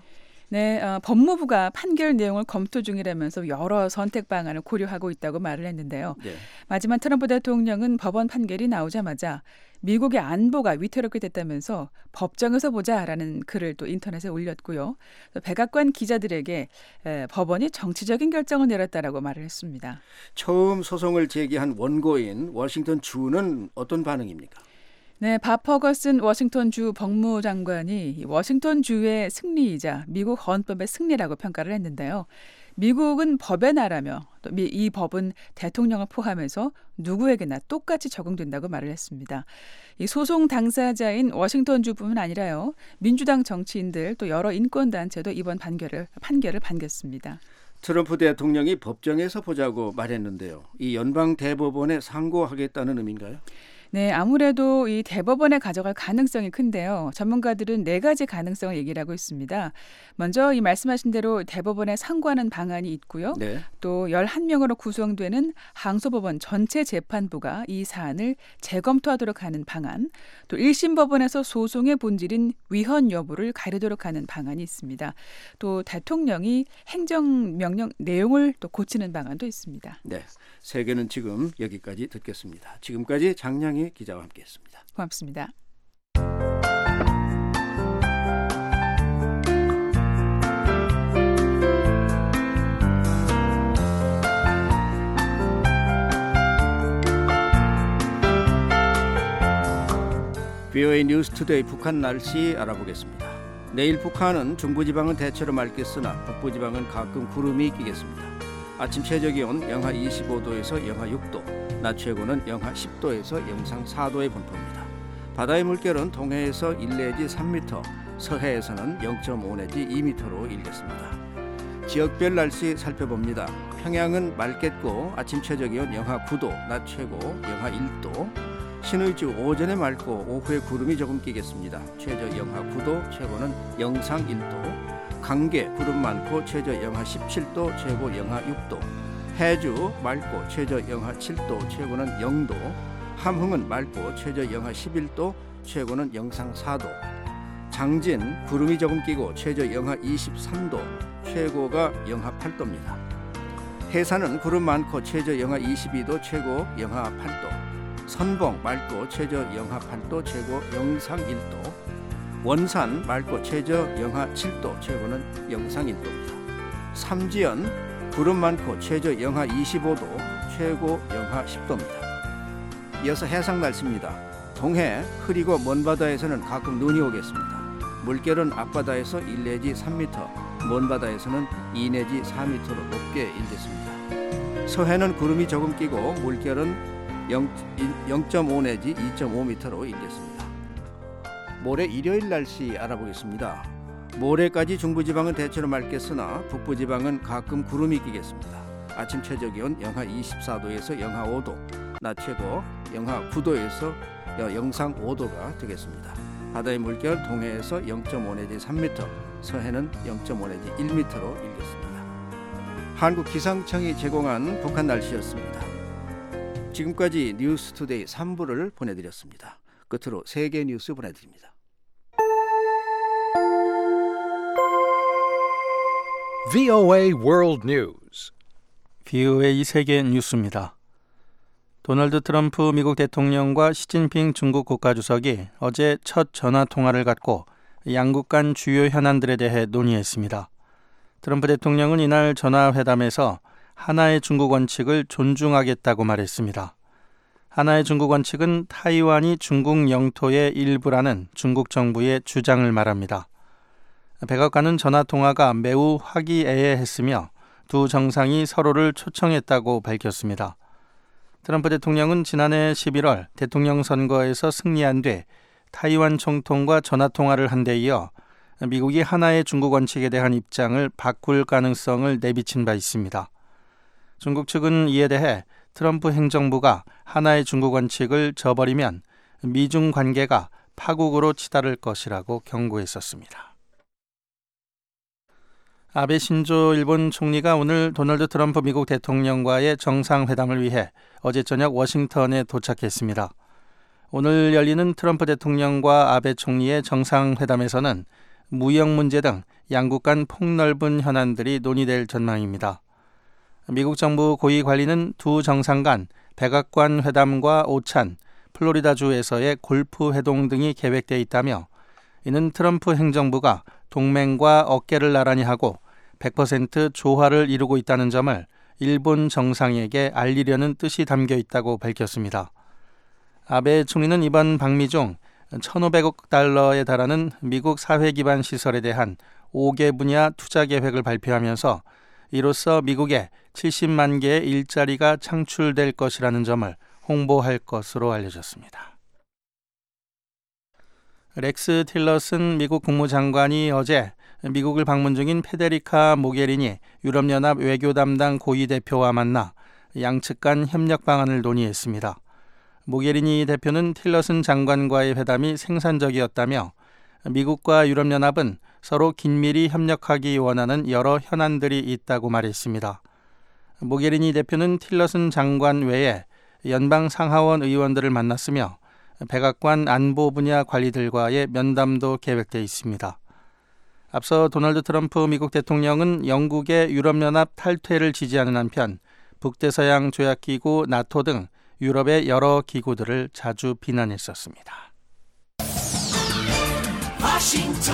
네, 어, 법무부가 판결 내용을 검토 중이라면서 여러 선택 방안을 고려하고 있다고 말을 했는데요. 네. 하지만 트럼프 대통령은 법원 판결이 나오자마자 미국의 안보가 위태롭게 됐다면서 법정에서 보자라는 글을 또 인터넷에 올렸고요. 백악관 기자들에게 에, 법원이 정치적인 결정을 내렸다라고 말을 했습니다. 처음 소송을 제기한 원고인 워싱턴 주는 어떤 반응입니까? 네, 밥 퍼거슨 워싱턴 주 법무장관이 워싱턴 주의 승리이자 미국 헌법의 승리라고 평가를 했는데요. 미국은 법의 나라며 또 이 법은 대통령을 포함해서 누구에게나 똑같이 적용된다고 말을 했습니다. 이 소송 당사자인 워싱턴 주뿐만 아니라요. 민주당 정치인들 또 여러 인권단체도 이번 판결을, 판결을 반겼습니다. 트럼프 대통령이 법정에서 보자고 말했는데요. 이 연방 대법원에 상고하겠다는 의미인가요? 네, 아무래도 이 대법원에 가져갈 가능성이 큰데요. 전문가들은 네 가지 가능성을 얘기를 하고 있습니다. 먼저 이 말씀하신 대로 대법원에 상고하는 방안이 있고요. 네. 또 열한 명으로 구성되는 항소법원 전체 재판부가 이 사안을 재검토하도록 하는 방안, 또 일 심 법원에서 소송의 본질인 위헌 여부를 가리도록 하는 방안이 있습니다. 또 대통령이 행정명령 내용을 또 고치는 방안도 있습니다. 네, 세계는 지금 여기까지 듣겠습니다. 지금까지 장량희 기자와 함께했습니다. 고맙습니다. 브이오에이 뉴스투데이 북한 날씨 알아보겠습니다. 내일 북한은 중부지방은 대체로 맑겠으나 북부지방은 가끔 구름이 끼겠습니다. 아침 최저기온 영하 이십오 도에서 영하 육 도, 낮 최고는 영하 십 도에서 영상 사 도의 분포입니다. 바다의 물결은 동해에서 일 내지 삼 미터, 서해에서는 영 점 오 내지 이 미터로 일겠습니다. 지역별 날씨 살펴봅니다. 평양은 맑겠고 아침 최저기온 영하 구 도, 낮 최고 영하 일 도, 신의주 오전에 맑고 오후에 구름이 조금 끼겠습니다. 최저 영하 구 도, 최고는 영상 일 도, 강계 구름 많고 최저 영하 십칠 도, 최고 영하 육 도, 해주 맑고 최저 영하 칠 도, 최고는 영 도, 함흥은 맑고 최저 영하 십일 도, 최고는 영상 사 도, 장진 구름이 조금 끼고 최저 영하 이십삼 도, 최고가 영하 팔 도입니다. 해산은 구름 많고 최저 영하 이십이 도, 최고 영하 팔 도, 선봉 맑고 최저 영하 팔 도, 최고 영상 일 도, 원산 맑고 최저 영하 칠 도, 최고는 영상 일 도입니다. 삼지연 구름 많고 최저 영하 이십오 도, 최고 영하 십 도입니다. 이어서 해상 날씨입니다. 동해 흐리고 먼 바다에서는 가끔 눈이 오겠습니다. 물결은 앞바다에서 일 내지 삼 미터, 먼 바다에서는 이 내지 사 미터로 높게 일겠습니다. 서해는 구름이 조금 끼고 물결은 영 점 오 내지 이 점 오 미터로 일겠습니다. 모레 일요일 날씨 알아보겠습니다. 모레까지 중부지방은 대체로 맑겠으나 북부지방은 가끔 구름이 끼겠습니다. 아침 최저기온 영하 이십사 도에서 영하 오 도, 낮 최고 영하 구 도에서 영상 오 도가 되겠습니다. 바다의 물결 동해에서 영 점 오 내지 삼 미터, 서해는 영 점 오 내지 일 미터로 일겠습니다. 한국기상청이 제공한 북한 날씨였습니다. 지금까지 뉴스투데이 삼 부를 보내드렸습니다. 끝으로 세계 뉴스 보내드립니다. 브이오에이 World News. 브이오에이 세계 뉴스입니다. 도널드 트럼프 미국 대통령과 시진핑 중국 국가주석이 어제 첫 전화 통화를 갖고 양국 간 주요 현안들에 대해 논의했습니다. 트럼프 대통령은 이날 전화회담에서 하나의 중국 원칙을 존중하겠다고 말했습니다. 하나의 중국 원칙은 타이완이 중국 영토의 일부라는 중국 정부의 주장을 말합니다. 백악관은 전화통화가 매우 화기애애했으며 두 정상이 서로를 초청했다고 밝혔습니다. 트럼프 대통령은 지난해 십일월 대통령 선거에서 승리한 뒤 타이완 총통과 전화통화를 한 데 이어 미국이 하나의 중국 원칙에 대한 입장을 바꿀 가능성을 내비친 바 있습니다. 중국 측은 이에 대해 트럼프 행정부가 하나의 중국 원칙을 저버리면 미중 관계가 파국으로 치달을 것이라고 경고했었습니다. 아베 신조 일본 총리가 오늘 도널드 트럼프 미국 대통령과의 정상회담을 위해 어제 저녁 워싱턴에 도착했습니다. 오늘 열리는 트럼프 대통령과 아베 총리의 정상회담에서는 무역 문제 등 양국 간 폭넓은 현안들이 논의될 전망입니다. 미국 정부 고위 관리는 두 정상 간 백악관 회담과 오찬, 플로리다주에서의 골프 회동 등이 계획돼 있다며 이는 트럼프 행정부가 동맹과 어깨를 나란히 하고 백 퍼센트 조화를 이루고 있다는 점을 일본 정상에게 알리려는 뜻이 담겨 있다고 밝혔습니다. 아베 총리는 이번 방미 중 천오백억 달러에 달하는 미국 사회 기반 시설에 대한 오 개 분야 투자 계획을 발표하면서 이로써 미국에 칠십만 개의 일자리가 창출될 것이라는 점을 홍보할 것으로 알려졌습니다. 렉스 틸러슨 미국 국무장관이 어제 미국을 방문 중인 페데리카 모게리니 유럽연합 외교 담당 고위 대표와 만나 양측 간 협력 방안을 논의했습니다. 모게리니 대표는 틸러슨 장관과의 회담이 생산적이었다며 미국과 유럽연합은 서로 긴밀히 협력하기 원하는 여러 현안들이 있다고 말했습니다. 모게리니 대표는 틸러슨 장관 외에 연방 상하원 의원들을 만났으며 백악관 안보 분야 관리들과의 면담도 계획돼 있습니다. 앞서 도널드 트럼프 미국 대통령은 영국의 유럽연합 탈퇴를 지지하는 한편 북대서양 조약기구 나토 등 유럽의 여러 기구들을 자주 비난했었습니다. 워싱턴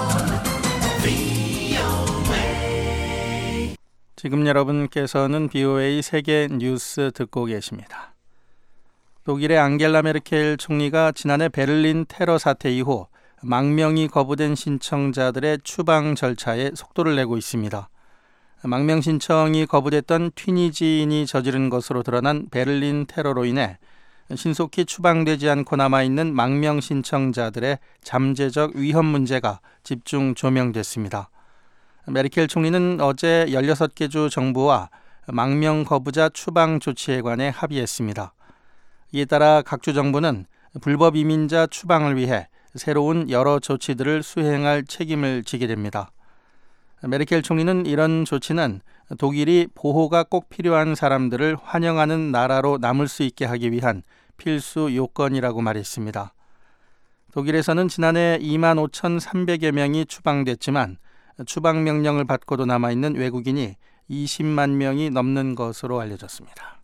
브이오에이 지금 여러분께서는 비오에이 세계 뉴스 듣고 계십니다. 독일의 앙겔라 메르켈 총리가 지난해 베를린 테러 사태 이후 망명이 거부된 신청자들의 추방 절차에 속도를 내고 있습니다. 망명 신청이 거부됐던 튀니지인이 저지른 것으로 드러난 베를린 테러로 인해 신속히 추방되지 않고 남아있는 망명 신청자들의 잠재적 위험 문제가 집중 조명됐습니다. 메르켈 총리는 어제 열여섯 개 주 정부와 망명 거부자 추방 조치에 관해 합의했습니다. 이에 따라 각 주 정부는 불법 이민자 추방을 위해 새로운 여러 조치들을 수행할 책임을 지게 됩니다. 메르켈 총리는 이런 조치는 독일이 보호가 꼭 필요한 사람들을 환영하는 나라로 남을 수 있게 하기 위한 필수 요건이라고 말했습니다. 독일에서는 지난해 이만 오천삼백여 명이 추방됐지만 추방 명령을 받고도 남아있는 외국인이 이십만 명이 넘는 것으로 알려졌습니다.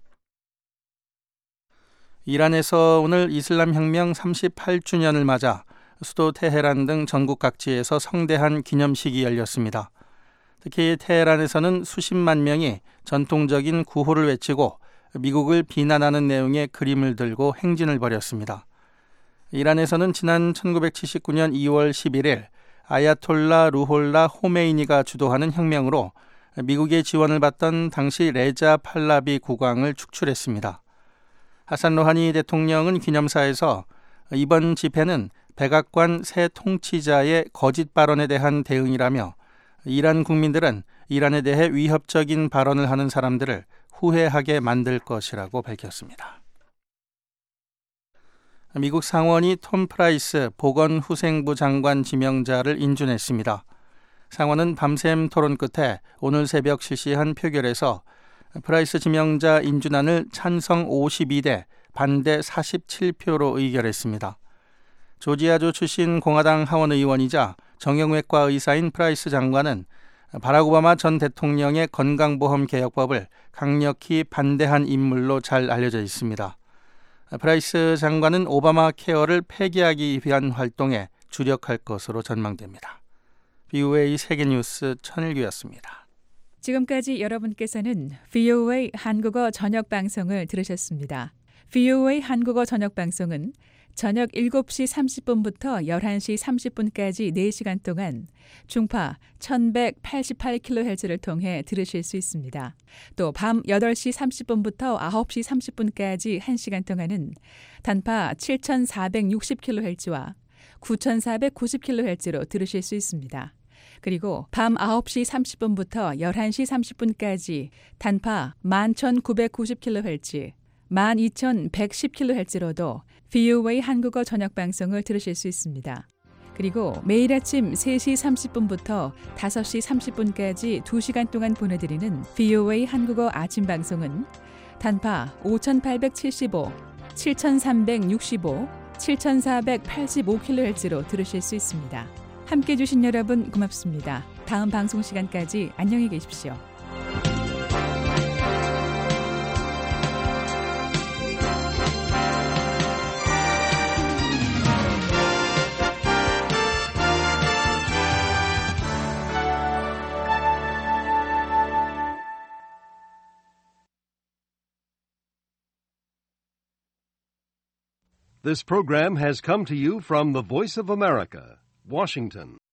이란에서 오늘 이슬람 혁명 삼십팔 주년을 맞아 수도 테헤란 등 전국 각지에서 성대한 기념식이 열렸습니다. 특히 테헤란에서는 수십만 명이 전통적인 구호를 외치고 미국을 비난하는 내용의 그림을 들고 행진을 벌였습니다. 이란에서는 지난 천구백칠십구 년 이월 십일일 아야톨라 루홀라 호메이니가 주도하는 혁명으로 미국의 지원을 받던 당시 레자 팔라비 국왕을 축출했습니다. 하산 로하니 대통령은 기념사에서 이번 집회는 백악관 새 통치자의 거짓 발언에 대한 대응이라며 이란 국민들은 이란에 대해 위협적인 발언을 하는 사람들을 후회하게 만들 것이라고 밝혔습니다. 미국 상원이 톰 프라이스 보건후생부 장관 지명자를 인준했습니다. 상원은 밤샘 토론 끝에 오늘 새벽 실시한 표결에서 프라이스 지명자 인준안을 찬성 오십이 대 반대 사십칠 표로 의결했습니다. 조지아주 출신 공화당 하원 의원이자 정형외과 의사인 프라이스 장관은 바락 오바마 전 대통령의 건강보험 개혁법을 강력히 반대한 인물로 잘 알려져 있습니다. 프라이스 장관은 오바마 케어를 폐기하기 위한 활동에 주력할 것으로 전망됩니다. 비오에이 세계뉴스 천일규였습니다. 지금까지 여러분께서는 비오에이 한국어 저녁 방송을 들으셨습니다. 비오에이 한국어 저녁 방송은 저녁 일곱 시 삼십 분부터 열한 시 삼십 분까지 네 시간 동안 중파 천백팔십팔 킬로헤르츠를 통해 들으실 수 있습니다. 또 밤 여덟 시 삼십 분부터 아홉 시 삼십 분까지 한 시간 동안은 단파 칠천사백육십 킬로헤르츠와 구천사백구십 킬로헤르츠로 들으실 수 있습니다. 그리고 밤 아홉 시 삼십 분부터 열한 시 삼십 분까지 단파 만 천구백구십 킬로헤르츠, 만 이천백십 킬로헤르츠로도 비오에이 한국어 저녁 방송을 들으실 수 있습니다. 그리고 매일 아침 세 시 삼십 분부터 다섯 시 삼십 분까지 두 시간 동안 보내드리는 비오에이 한국어 아침 방송은 단파 오천팔백칠십오, 칠천삼백육십오, 칠천사백팔십오 킬로헤르츠로 들으실 수 있습니다. 함께해 주신 여러분 고맙습니다. 다음 방송 시간까지 안녕히 계십시오. This program has come to you from the Voice of America, Washington.